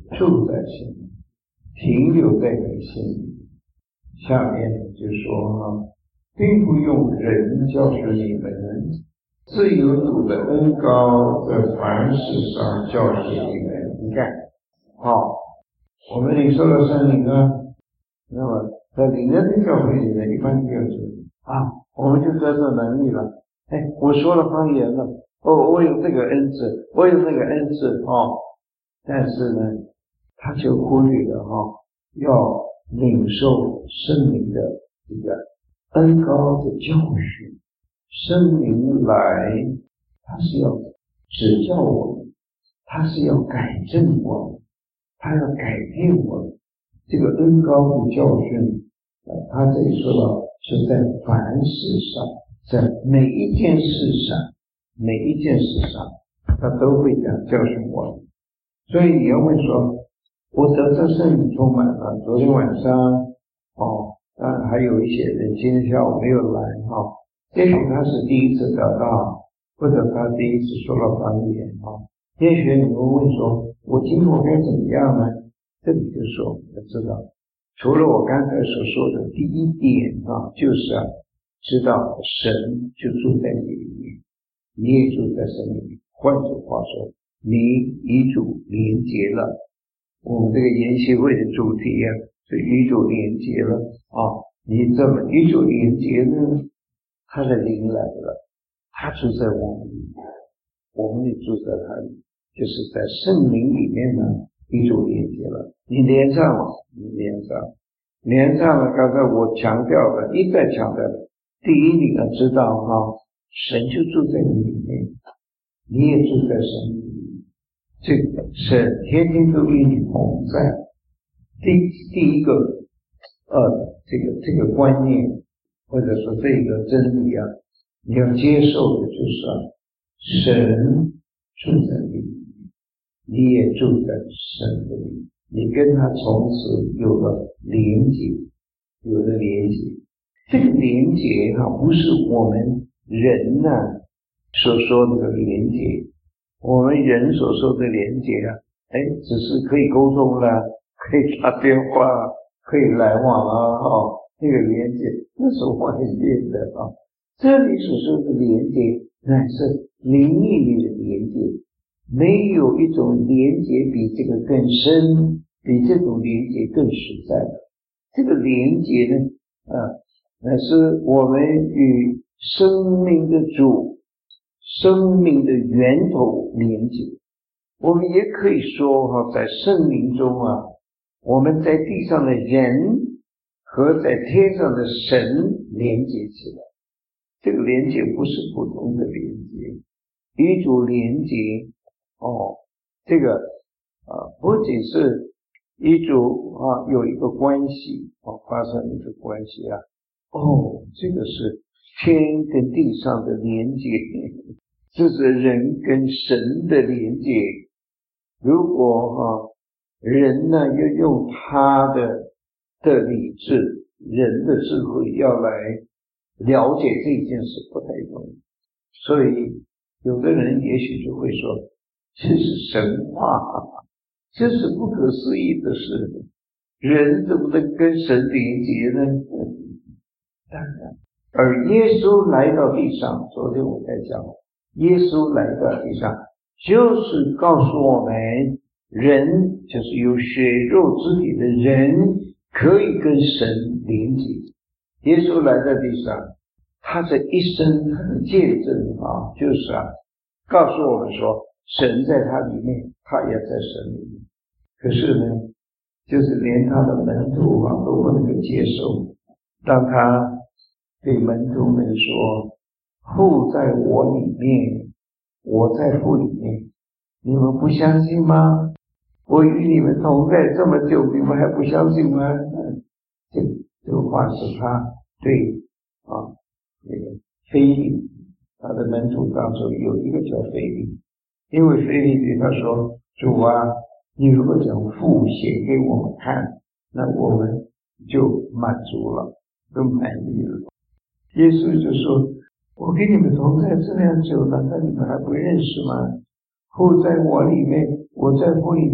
住在心里，停留在你心里。下面就说哈，并不用人教训你们，自有主的恩膏在凡事上教训你们。你看，好，我们领受了圣灵啊，那么在领人的教会里面，一般就是啊，我们就得这能力了。哎，我说了方言了，哦，我有这个恩赐，我有那个恩赐哦。但是呢，他就忽略了哈、哦，要领受圣灵的这个恩膏的教训。圣灵来，他是要指教我们，他是要改正我们，他要改变我们。这个恩膏的教训，呃，他这里说到是在凡事上，在每一件事上，每一件事上，他都会讲教训我们。所以你要问说，我得这圣灵充满了，昨天晚上哦，当然还有一些人今天下午没有来哈、哦，也许他是第一次得到，或者他第一次说了方言啊。也许你会问说，我今后该怎么样呢？这里就说要知道，除了我刚才所说的第一点啊，就是啊，知道神就住在你里面，你也住在神里面。换句话说，你与主连结了。我们这个研习会的主题啊，是与主连结了啊。你怎么与主连结呢？他的灵来了，他住在我们里面，我们也住在他里面，就是在圣灵里面呢，与主连结了。你连上了，你连上了，连上了。刚才我强调了，一再强调了，第一，你要知道哈，神就住在你里面，你也住在神里面，这个神天天都与你同在。第第一个，呃，这个这个观念，或者说这个真理啊，你要接受的就是啊，神住在你里面，你也住在神的里面，你跟他从此有了连结，有了连结。这个连结哈、啊，不是我们人呐、啊、所说的连结，我们人所说的连结啊，哎，只是可以沟通啦，可以打电话，可以来往啊，哈、哦，那个连结那是外面的啊。这里所说的连结乃是灵里的连结，没有一种连结比这个更深，比这种连结更实在的。这个连结呢，啊，乃是我们与生命的主、生命的源头连结。我们也可以说哈，在圣灵中啊，我们在地上的人和在天上的神连结起来。这个连结不是普通的连结，与主连结哦，这个啊不仅是与主啊有一个关系啊，发生一个关系啊，哦，这个是天跟地上的连结，这是人跟神的连结。如果啊人呢要用他的的理智、人的智慧要来了解这件事不太容易，所以有的人也许就会说，这是神话，这是不可思议的事，人怎么能跟神连结呢？当然，而耶稣来到地上，昨天我在讲，耶稣来到地上就是告诉我们，人就是有血肉之体的人可以跟神连结。耶稣来到地上，他这一生他的见证啊，就是啊，告诉我们说，神在他里面，他也在神里面。可是呢，就是连他的门徒啊都不能够接受，当他对门徒们说，父在我里面，我在父里面，你们不相信吗？我与你们同在这么久，你们还不相信吗？这个这个话是他对啊那个腓利他的门徒当中有一个叫腓利，因为腓利对他说，主啊，你如果将父显给我们看，那我们就满足了，就满意了。耶稣就说，我跟你们同在这样久了，那你们还不认识吗？父在我里面，我在父里面，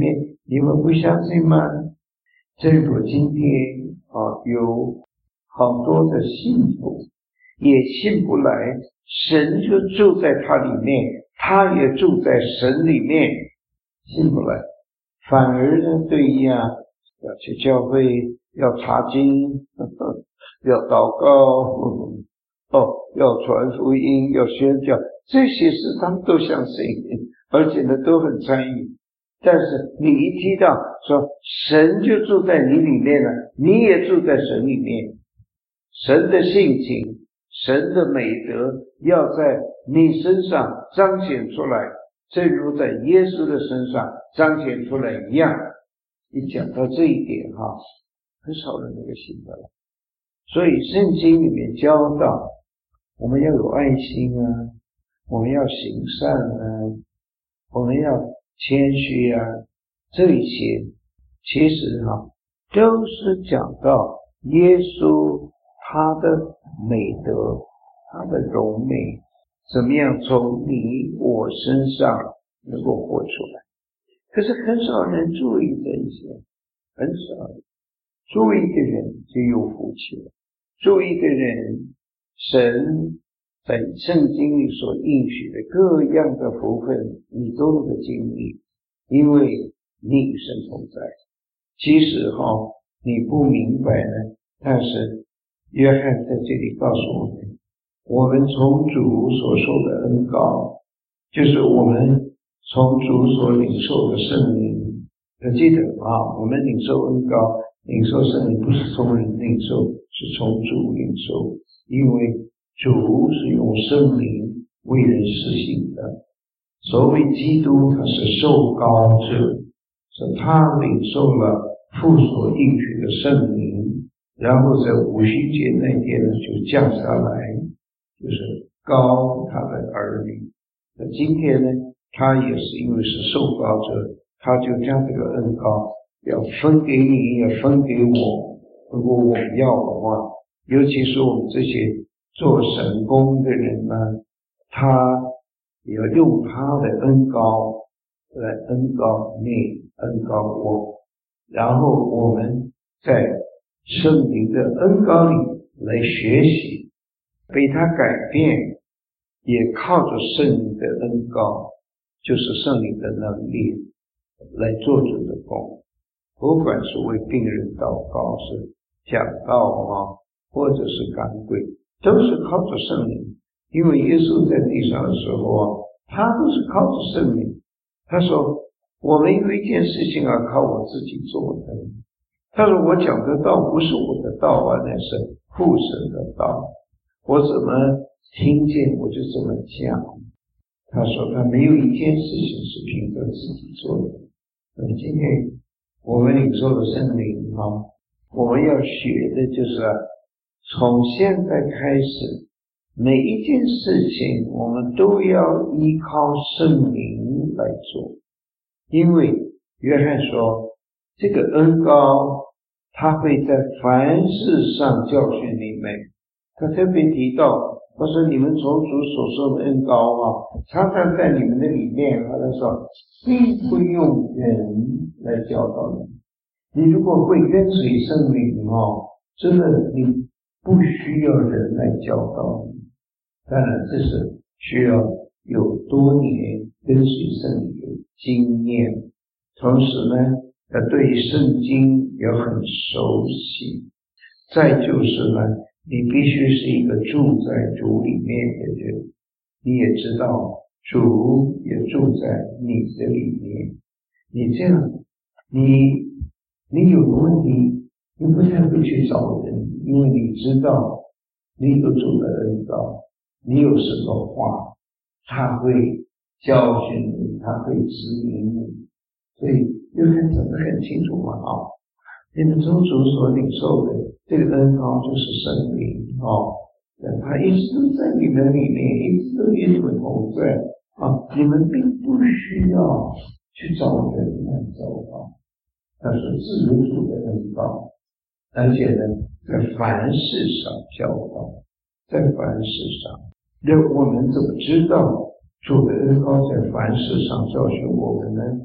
你们不相信吗？正如今天啊，有好多的信徒也信不来，神就住在他里面，他也住在神里面，信不来，反而呢，对呀，要去教会，要查经，呵呵要祷告，呵呵哦，要传福音，要宣教，这些事他们都相信，而且呢，都很参与。但是你一提到说神就住在你里面了，你也住在神里面，神的性情，神的美德要在你身上彰显出来，正如在耶稣的身上彰显出来一样。一讲到这一点哈，很少人能够信得来。所以圣经里面教导我们要有爱心啊，我们要行善啊，我们要谦虚啊，这一些其实哈都是讲到耶稣他的美德，他的荣美怎么样从你我身上能够活出来。可是很少人注意这一些，很少人注意的人就有福气了。注意的人，神在圣经里所应许的各样的福分，你都能够经历，因为你与神同在。其实哈，你不明白呢，但是约翰在这里告诉我们，我们从主所受的恩膏，就是我们从主所领受的圣灵。要记得啊，我们领受恩膏、领受圣灵不是从人领受，是从主领受，因为主是用圣灵为人施行的。所谓基督，他是受膏者，是他领受了父所应许的圣灵，然后在五旬节那天呢就降下来，就是膏他的儿女。那今天呢，他也是因为是受膏者，他就将这个恩膏要分给你，也分给我。如果我们要的话，尤其是我们这些做神工的人呢，他也要用他的恩膏来恩膏你，恩膏我，然后我们在圣灵的恩膏里来学习，被他改变，也靠着圣灵的恩膏，就是圣灵的能力来做主的工。不管是为病人祷告，是讲道啊，或者是赶鬼，都是靠着圣灵。因为耶稣在地上的时候啊，他都是靠着圣灵。他说我没有一件事情啊靠我自己做的，他说我讲的道不是我的道啊，那是父神的道，我怎么听见我就怎么讲。他说他没有一件事情是凭着自己做的。那么今天我们领受的圣灵啊，我们要学的就是啊，从现在开始，每一件事情我们都要依靠圣灵来做。因为约翰说这个恩膏他会在凡事上教训你们，他特别提到，他说你们从主所受的恩膏啊，常常在你们的里面，他说并不用人来教导你。你如果会跟随圣灵哦，真的你不需要人来教导你。当然这是需要有多年跟随圣灵的经验，同时呢要对圣经要很熟悉。再就是呢，你必须是一个住在主里面的人，你也知道主也住在你的里面。你这样，你你有个问题，你不太会去找人，因为你知道你有主的恩膏，你有什么话他会教训你，他会指引你。所以约翰讲得很清楚嘛，啊，你们从主所领受的这个恩膏就是圣灵哦，他一直都在你们里面，一直都与你们同在啊，你们并不需要去找人来教导，他是自由主的恩膏，而且呢，在凡事上教导，在凡事上，那我们怎么知道主的恩膏在凡事上教训我们呢？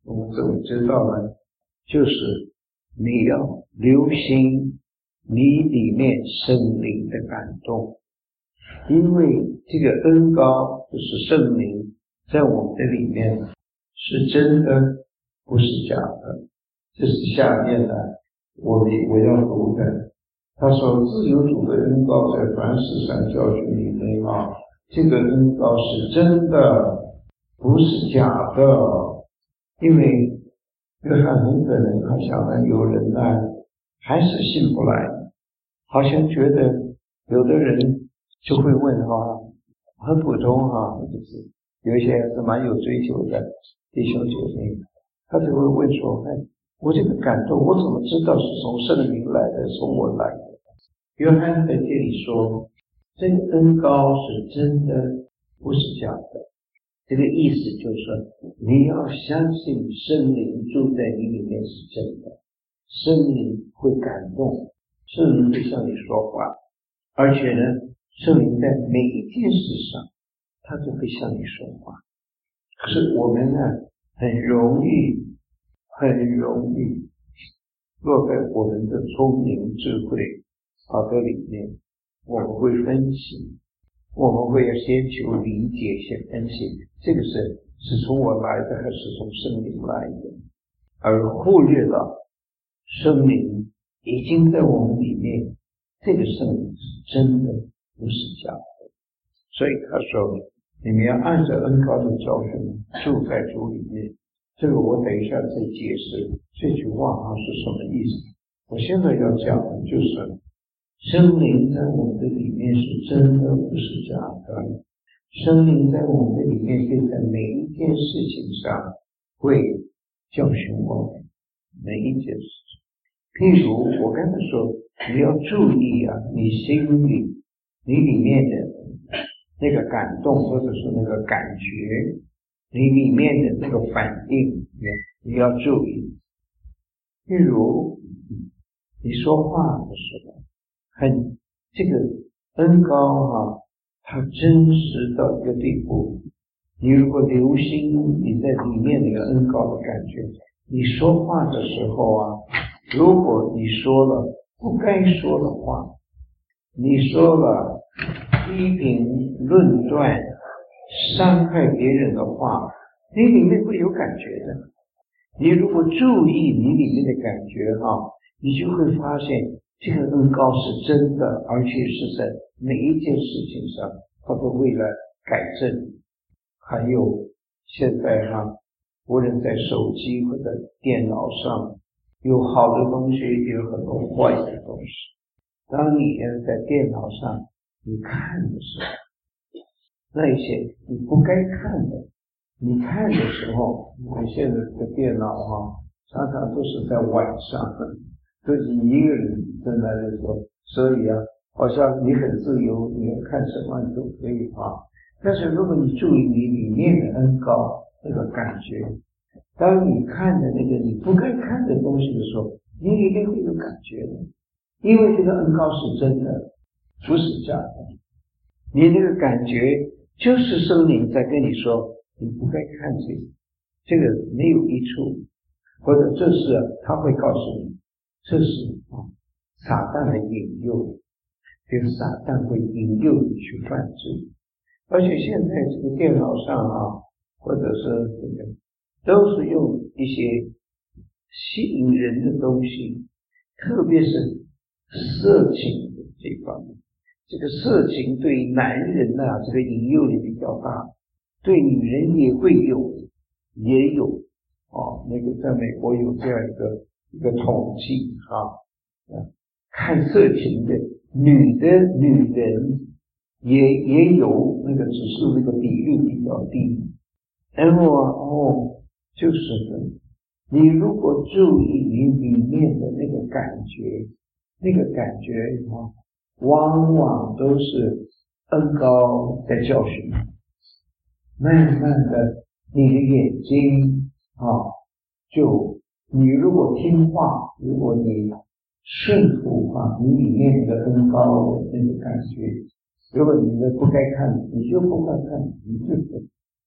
我们怎么知道呢？就是你要留心你里面圣灵的感动，因为这个恩膏就是圣灵在我们的里面是真的，不是假的。这是下面的我我要读的。他说自由主的恩膏在凡事上教训你们啊，这个恩膏是真的，不是假的。因为约翰很可能好像有人呢还是信不来，好像觉得有的人就会问哈，很普通哈，就是有一些是蛮有追求的弟兄姐妹，他就会问说，哎，我这个感动我怎么知道是从圣灵来的，从我来的？约翰在这里说，这个恩膏是真的，不是假的。这个意思就是说，你要相信圣灵住在你里面是真的，圣灵会感动，圣灵会向你说话，而且呢，圣灵在每一件事上他就会向你说话。可是我们呢，很容易很容易落在我们的聪明智慧好的里面，我们会分析，我们会先求理解，先分析这个是是从我来的还是从圣灵来的，而忽略了圣灵已经在我们里面，这个圣灵是真的，不是假的。所以他说你们要按照恩膏的教训住在主里面。这个我等一下再解释这句话啊是什么意思。我现在要讲的就是圣灵在我们的里面是真的，不是假的。圣灵在我们的里面会在每一件事情上会教训我们，每一件事情。譬如我刚才说，你要注意啊，你心里你里面的那个感动，或者是那个感觉，你里面的那个反应，你要注意。譬如你说话的时候，很这个恩膏啊，它真实到一个地步，你如果留心你在里面那个恩膏的感觉，你说话的时候啊，如果你说了不该说的话，你说了批评论断伤害别人的话，你里面会有感觉的。你如果注意你里面的感觉哈，你就会发现这个恩膏是真的，而且是在每一件事情上它都为了改正。还有现在哈，无论在手机或者电脑上，有好的东西，也有很多坏的东西。当你在电脑上你看的时候，那一些你不该看的，你看的时候，我现在的电脑哈，常常都是在晚上，都是一个人在那里说，所以啊，好像你很自由，你要看什么你都可以啊。但是如果你注意你里面的恩膏那个感觉，当你看的那个你不该看的东西的时候，你里面会有感觉的，因为这个恩膏是真的，不是假的。你那个感觉就是圣灵在跟你说，你不该看这个，这个没有益处，或者这是他会告诉你，这是啊撒旦的引诱，这个撒旦会引诱你去犯罪。而且现在这个电脑上啊，或者是这个都是用一些吸引人的东西，特别是色情的这方面。这个色情对男人啊，这个引诱力比较大，对女人也会有，也有哦。那个在美国有这样一个一个统计啊，看色情的女的女人也也有，那个只是那个比率比较低。然后啊，哦，就是的，你如果注意你里面的那个感觉，那个感觉啊，往往都是恩膏在教训你。慢慢的，你的眼睛啊，就你如果听话，如果你顺服啊，你里面的恩膏的那个感觉，如果你的不该看，你就不该看，你就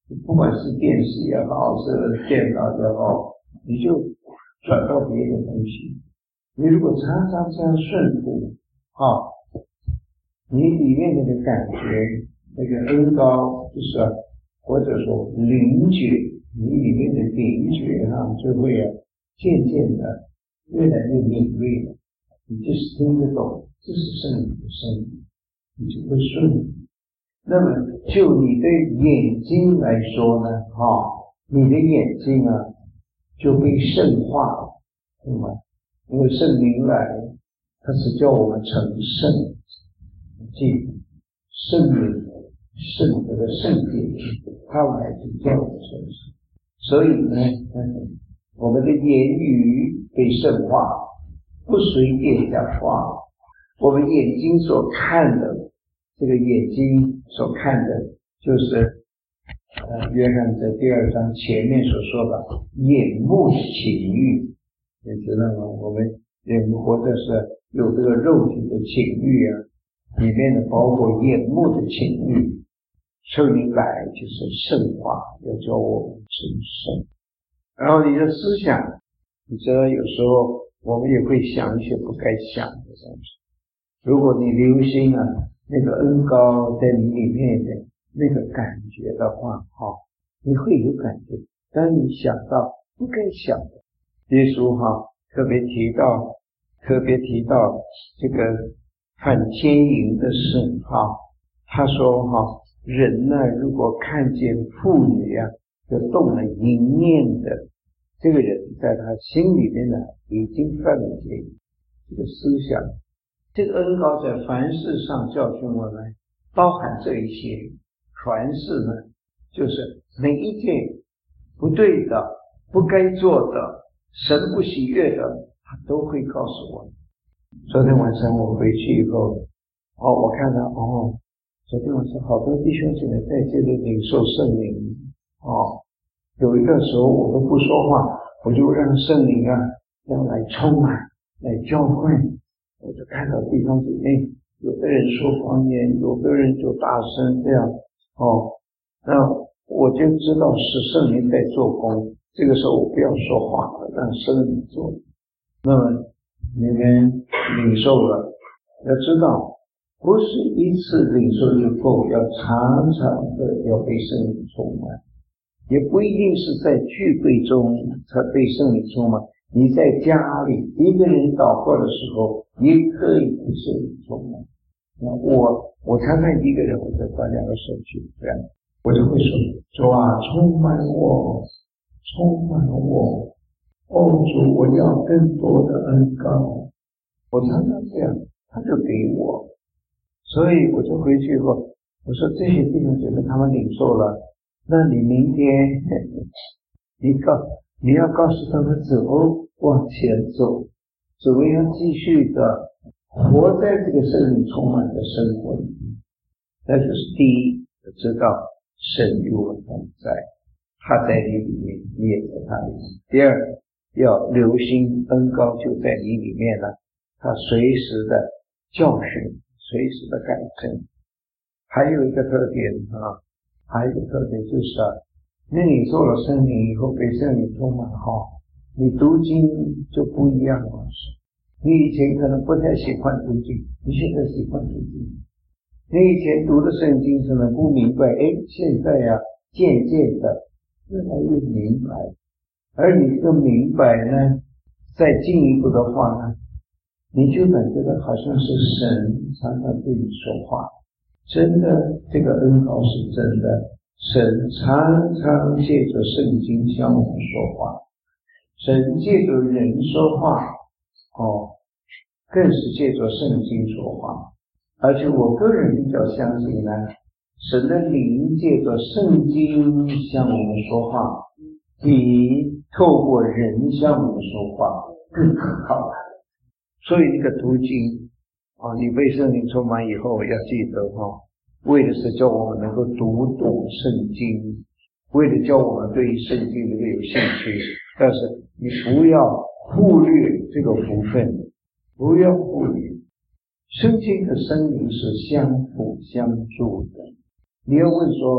不管是电视也好，是电脑也好，你就转到别的东西。你如果常常这样顺服啊，你里面那个感觉，那个恩高，就是啊，或者说灵觉，你里面的灵觉啊，就会啊，渐渐的越来越敏锐了。你就是听得懂，这是圣灵的声音，你就会顺服。那么就你的眼睛来说呢，啊，你的眼睛啊就被圣化了，对吗？因为圣灵来，他是叫我们成圣，即圣灵圣这个圣洁，他来就叫我们成圣。所以呢，我们的言语被圣化，不随便讲话。我们眼睛所看的，这个眼睛所看的，就是呃约翰在第二章前面所说的眼目的情欲，你知道吗？我们人活着是有这个肉体的情欲啊，里面的包括眼目的情欲。圣灵来就是圣化，要叫我们成圣。然后你的思想，你知道有时候我们也会想一些不该想的东西。如果你留心啊，那个恩膏在你里面的那个感觉的话，哈、哦，你会有感觉。当你想到不该想的，耶稣哈、哦、特别提到，特别提到这个反奸淫的事哈、哦，他说哈、哦，人呢如果看见妇女啊，就动了淫念的，这个人在他心里面呢已经犯了奸淫，这个思想。这个恩膏在凡事上教训我们，包含这一些。凡事呢，就是每一件不对的、不该做的、神不喜悦的，他都会告诉我。昨天晚上我回去以后，哦，我看到哦，昨天晚上好多弟兄姐妹在这里领受圣灵，哦，有一个时候我都不说话，我就让圣灵啊，要来充满，来教会。我就看到弟兄姐妹，有的人说方言，有的人就大声这样，哦，那我就知道是圣灵在做工。这个时候我不要说话了，让圣灵做。那么你们领受了，要知道，不是一次领受就够，要常常的要被圣灵充满，也不一定是在聚会中才被圣灵充满。你在家里一个人祷告的时候，也可以被圣灵充满。我我常常一个人，我就把两个手举这样，我就会说：主啊，充满我，充满我，哦主，我要更多的恩膏。我常常这样，他就给我。所以我就回去以后，我说这些弟兄姐妹他们领受了，那你明天你告你要告诉他们走，往前走，走要继续的活在这个圣灵充满的生活里面。那就是第一，知道神与我同在，他在你里面，你也在他里面。第二，要留心恩膏就在你里面了，他随时的教训，随时的改正。还有一个特点啊，还有一个特点就是啊，那你受了圣灵以后，被圣灵充满哈，你读经就不一样了。你以前可能不太喜欢读经，你现在喜欢读经。你以前读的圣经可能不明白，诶，现在呀、啊，渐渐的越来越明白。而你这个明白呢，再进一步的话呢，你就感觉到好像是神常常对你说话。真的，这个恩膏是真的。神常常借着圣经向我们说话，神借着人说话，哦，更是借着圣经说话。而且我个人比较相信呢，神的灵借着圣经向我们说话，比透过人向我们说话更可靠。所以这个读经啊，你被圣灵充满以后，要记得哈、哦，为的是叫我们能够读懂圣经，为了叫我们对于圣经这个有兴趣。但是你不要忽略这个福分，不要忽略。圣经的生灵是相辅相助的。你要问说，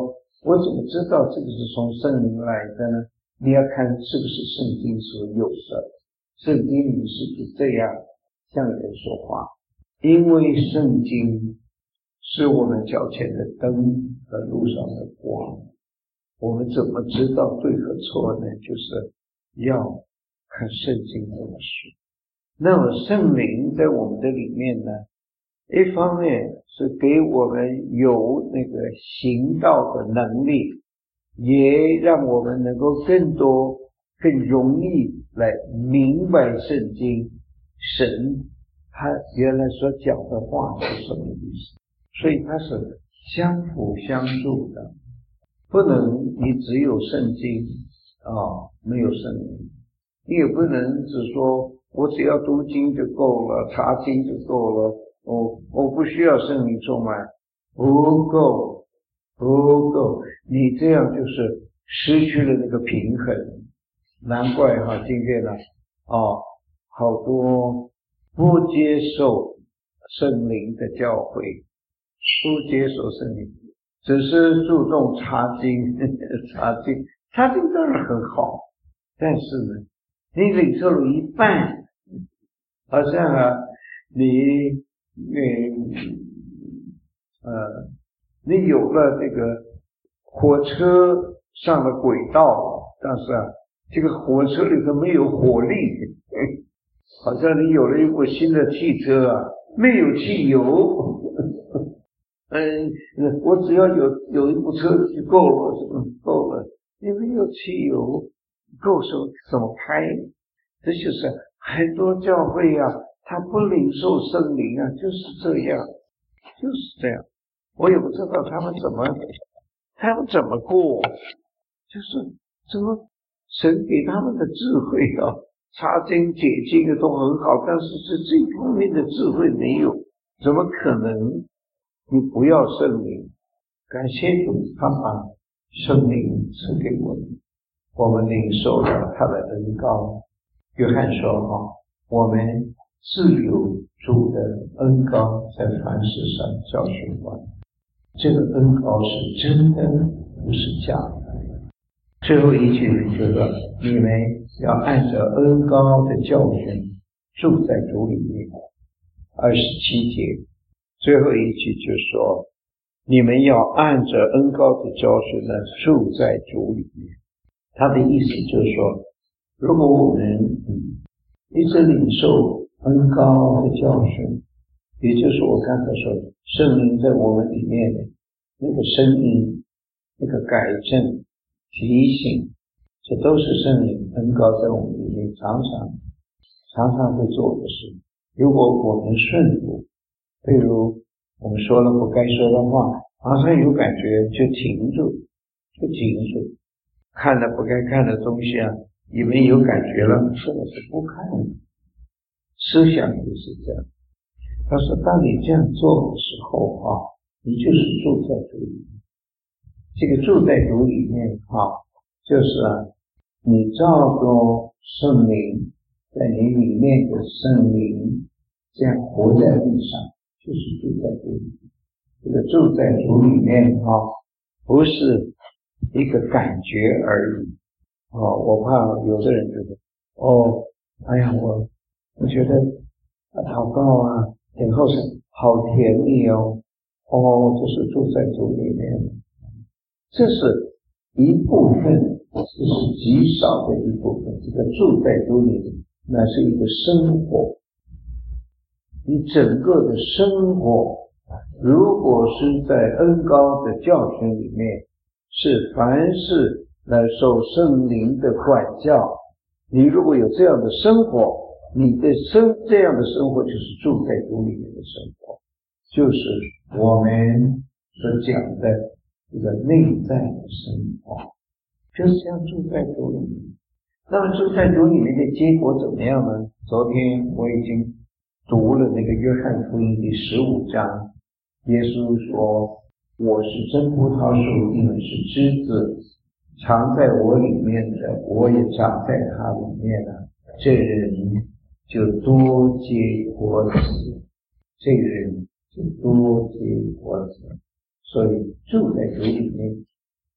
我怎么知道这个是从圣灵来的呢？你要看是不是圣经所有的，圣经里是不这样向人说话，因为圣经是我们脚前的灯和路上的光。我们怎么知道对和错呢？就是要看圣经怎么说。那么圣灵在我们的里面呢，一方面是给我们有那个行道的能力，也让我们能够更多更容易来明白圣经神他原来所讲的话是什么意思。所以它是相辅相助的，不能你只有圣经啊、哦，没有圣灵。你也不能只说我只要读经就够了，查经就够了，我我不需要圣灵充满，不够不够，你这样就是失去了那个平衡。难怪哈，今天呢哦，好多不接受圣灵的教会，不接受圣灵，只是注重查经查经查经当然很好，但是呢你领受了一半，好像啊你你呃你有了这个火车上了轨道，但是啊这个火车里头没有火力，好像你有了一部新的汽车啊，没有汽油。嗯，我只要有有一部车就够了，嗯，够了。你没有汽油，够什么怎么开？这就是很多教会啊，他不领受圣灵啊，就是这样，就是这样。我也不知道他们怎么，他们怎么过，就是怎么神给他们的智慧啊，查经解经的都很好，但是是这方面的智慧没有，怎么可能？你不要圣灵，感谢主，他把圣灵赐给我们，我们领受了他的恩膏。约翰说哈，我们自有主的恩膏在凡事上教训我们，这个恩膏是真的，不是假的。最后一句就是说，你们要按照恩膏的教训住在主里面。二十七节最后一句就说，你们要按着恩膏的教训呢住在主里面。他的意思就是说，如果我们嗯一直领受恩膏的教训，也就是我刚才说的圣灵在我们里面的那个声音，那个改正提醒，这都是圣灵恩膏在我们里面常常常常会做的事。如果我们顺服，比如我们说了不该说的话，马上有感觉就停住，就停住。看了不该看的东西啊，以为有感觉了，真的是不看了。思想也是这样。但是当你这样做的时候啊，你就是住在主里面。这个住在主里面啊，就是啊，你照着圣灵在你里面的圣灵，这样活在地上，就是住在主里面。这个住在主里面啊，不是一个感觉而已。哦，我怕有的人觉得，哦，哎呀，我我觉得祷告啊，等候神好甜蜜哦，哦，这是住在主里面，这是一部分，这是极少的一部分。这个住在主里面，那是一个生活。你整个的生活，如果是在恩膏的教训里面，是凡事来受圣灵的管教，你如果有这样的生活，你的生这样的生活就是住在主里面的生活，就是我们所讲的这个内在的生活，就是这样住在主里面。那么住在主里面的结果怎么样呢？昨天我已经读了那个约翰福音第十五章，耶稣说，我是真葡萄树，你们是枝子，藏在我里面的，我也长在他里面了，这人就多结果子，这人就多结果子。所以住在主里面，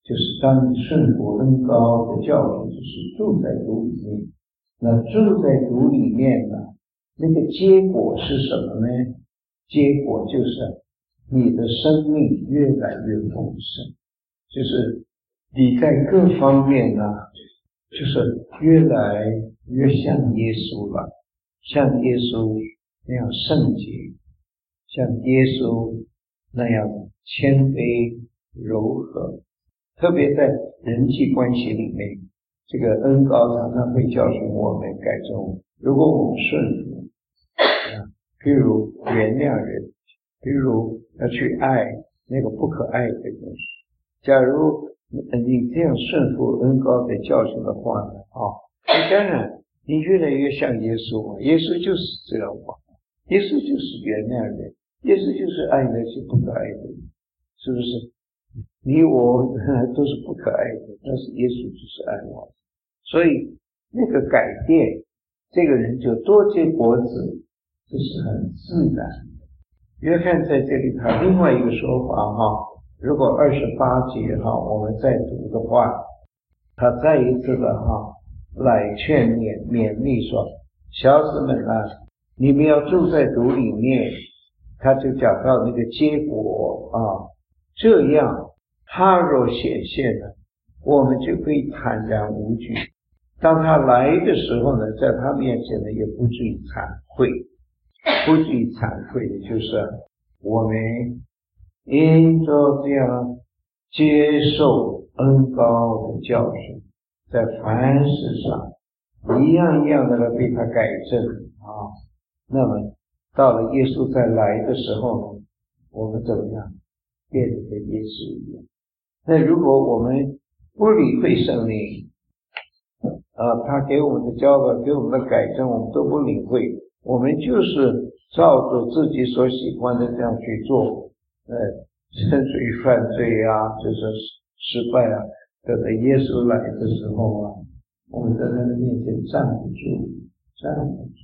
就是当你顺服恩膏的教训，就是住在主里面。那住在主里面呢，那个结果是什么呢？结果就是你的生命越来越丰盛，就是你在各方面呢，就是越来越像耶稣了，像耶稣那样圣洁，像耶稣那样谦卑柔和。特别在人际关系里面，这个恩膏常常会教训我们改正。如果我们顺服，譬如原谅人，譬如要去爱那个不可爱的人，假如你这样顺服恩膏的教训的话呢，哦，那当然你越来越像耶稣嘛。耶稣就是这样嘛，耶稣就是原谅人，耶稣就是爱那些不可爱的人，是不是？你我都是不可爱的，但是耶稣就是爱我，所以那个改变，这个人就多结果子，这是很自然的。约翰在这里他另外一个说法哈，如果二十八节哈我们再读的话，他再一次的哈来劝勉勉励说，小子们啊，你们要住在主里面。他就讲到那个结果啊，这样他若显现了，我们就可以坦然无惧。当他来的时候呢，在他面前呢也不至于惭愧，不至于惭愧的就是我们因着这样接受恩膏的教训，在凡事上一样一样的被他改正啊。那么到了耶稣再来的时候呢，我们怎么样变得跟耶稣一样？那如果我们不理会圣灵啊，他给我们的教导，给我们的改正，我们都不领会，我们就是照着自己所喜欢的这样去做，呃，甚至于犯罪啊，就是失败啊。等到耶稣来的时候啊，我们在他的面前站不住，站不住。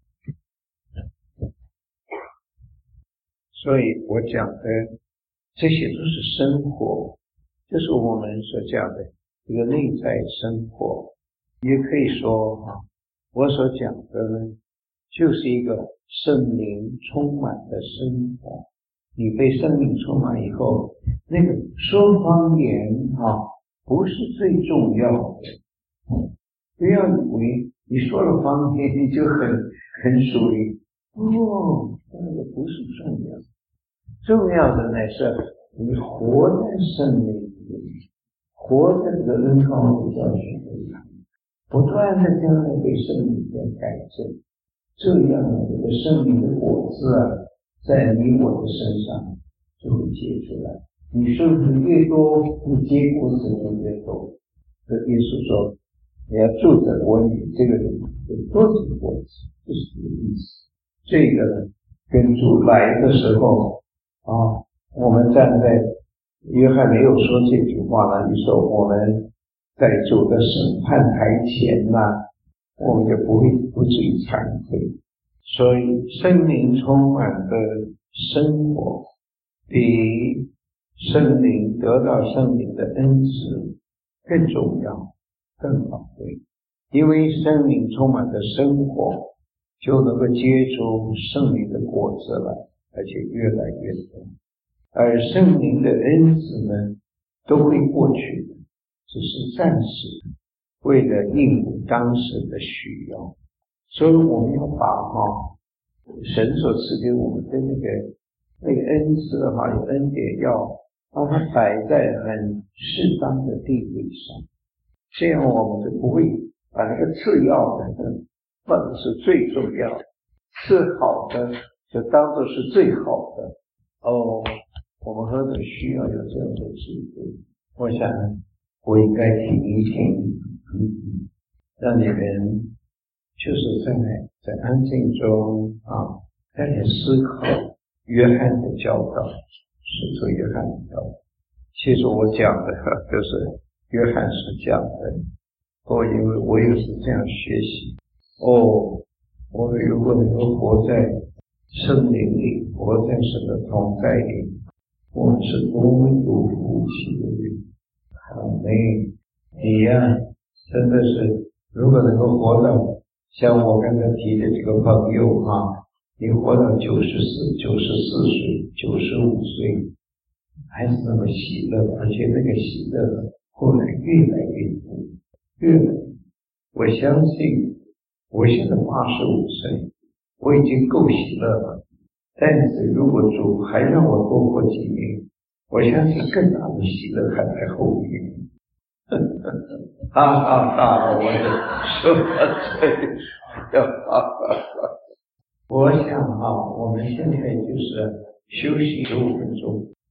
所以我讲的这些都是生活，就是我们所讲的这个内在生活。也可以说啊，我所讲的呢，就是一个圣灵充满的生活。你被圣灵充满以后，那个说方言啊，不是最重要的。不要以为你说了方言你就很很属灵，哦，那个不是重要。重要的乃是你活在圣灵里面，活在这个恩膏的教训里，不断的将来被圣灵的改正，这样呢，这个圣灵的果子啊，在你我的身上就会结出来。你是不是越多，你结果子就越多？这耶稣说，你要住在我里，这个人就多结果子，这是这个意思。这个呢，跟主来的时候啊，我们站在约翰没有说这句话呢，你说我们在主的审判台前呢，我们就不会不至于惭愧。所以圣灵充满的生活比圣灵得到圣灵的恩赐更重要更宝贵，因为圣灵充满的生活就能够结出圣灵的果子来，而且越来越多。而圣灵的恩赐呢，都会过去的，只是暂时的，为了应付当时的需要。所以我们要把哈神所赐给我们的那个那个恩赐哈，有恩典，要把它摆在很适当的地位上，这样我们就不会把那个次要的放的是最重要的，次好的就当作是最好的。哦，我们何等需要有这样的智慧！我想我应该听一听，嗯，让你们就是在在安静中啊，在思考约翰的教导，是做约翰的教导。其实我讲的就是约翰所讲的，哦，因为我也是这样学习。哦，我们如果能够活在圣灵里，活在神的同在里，我们是多么有福气的人。 好美，你呀，真的是，如果能够活到像我刚才提的这个朋友啊，你活到九十四、九十四岁、九十五岁，还是那么喜乐，而且那个喜乐后来越来越多，越来越多。我相信，我现在八十五岁，我已经够喜乐了。但是如果主还让我多活几年，我相信更大的喜乐还在后面。哈哈哈！我的说的对，哈哈哈！我想啊，我们现在就是休息十五分钟。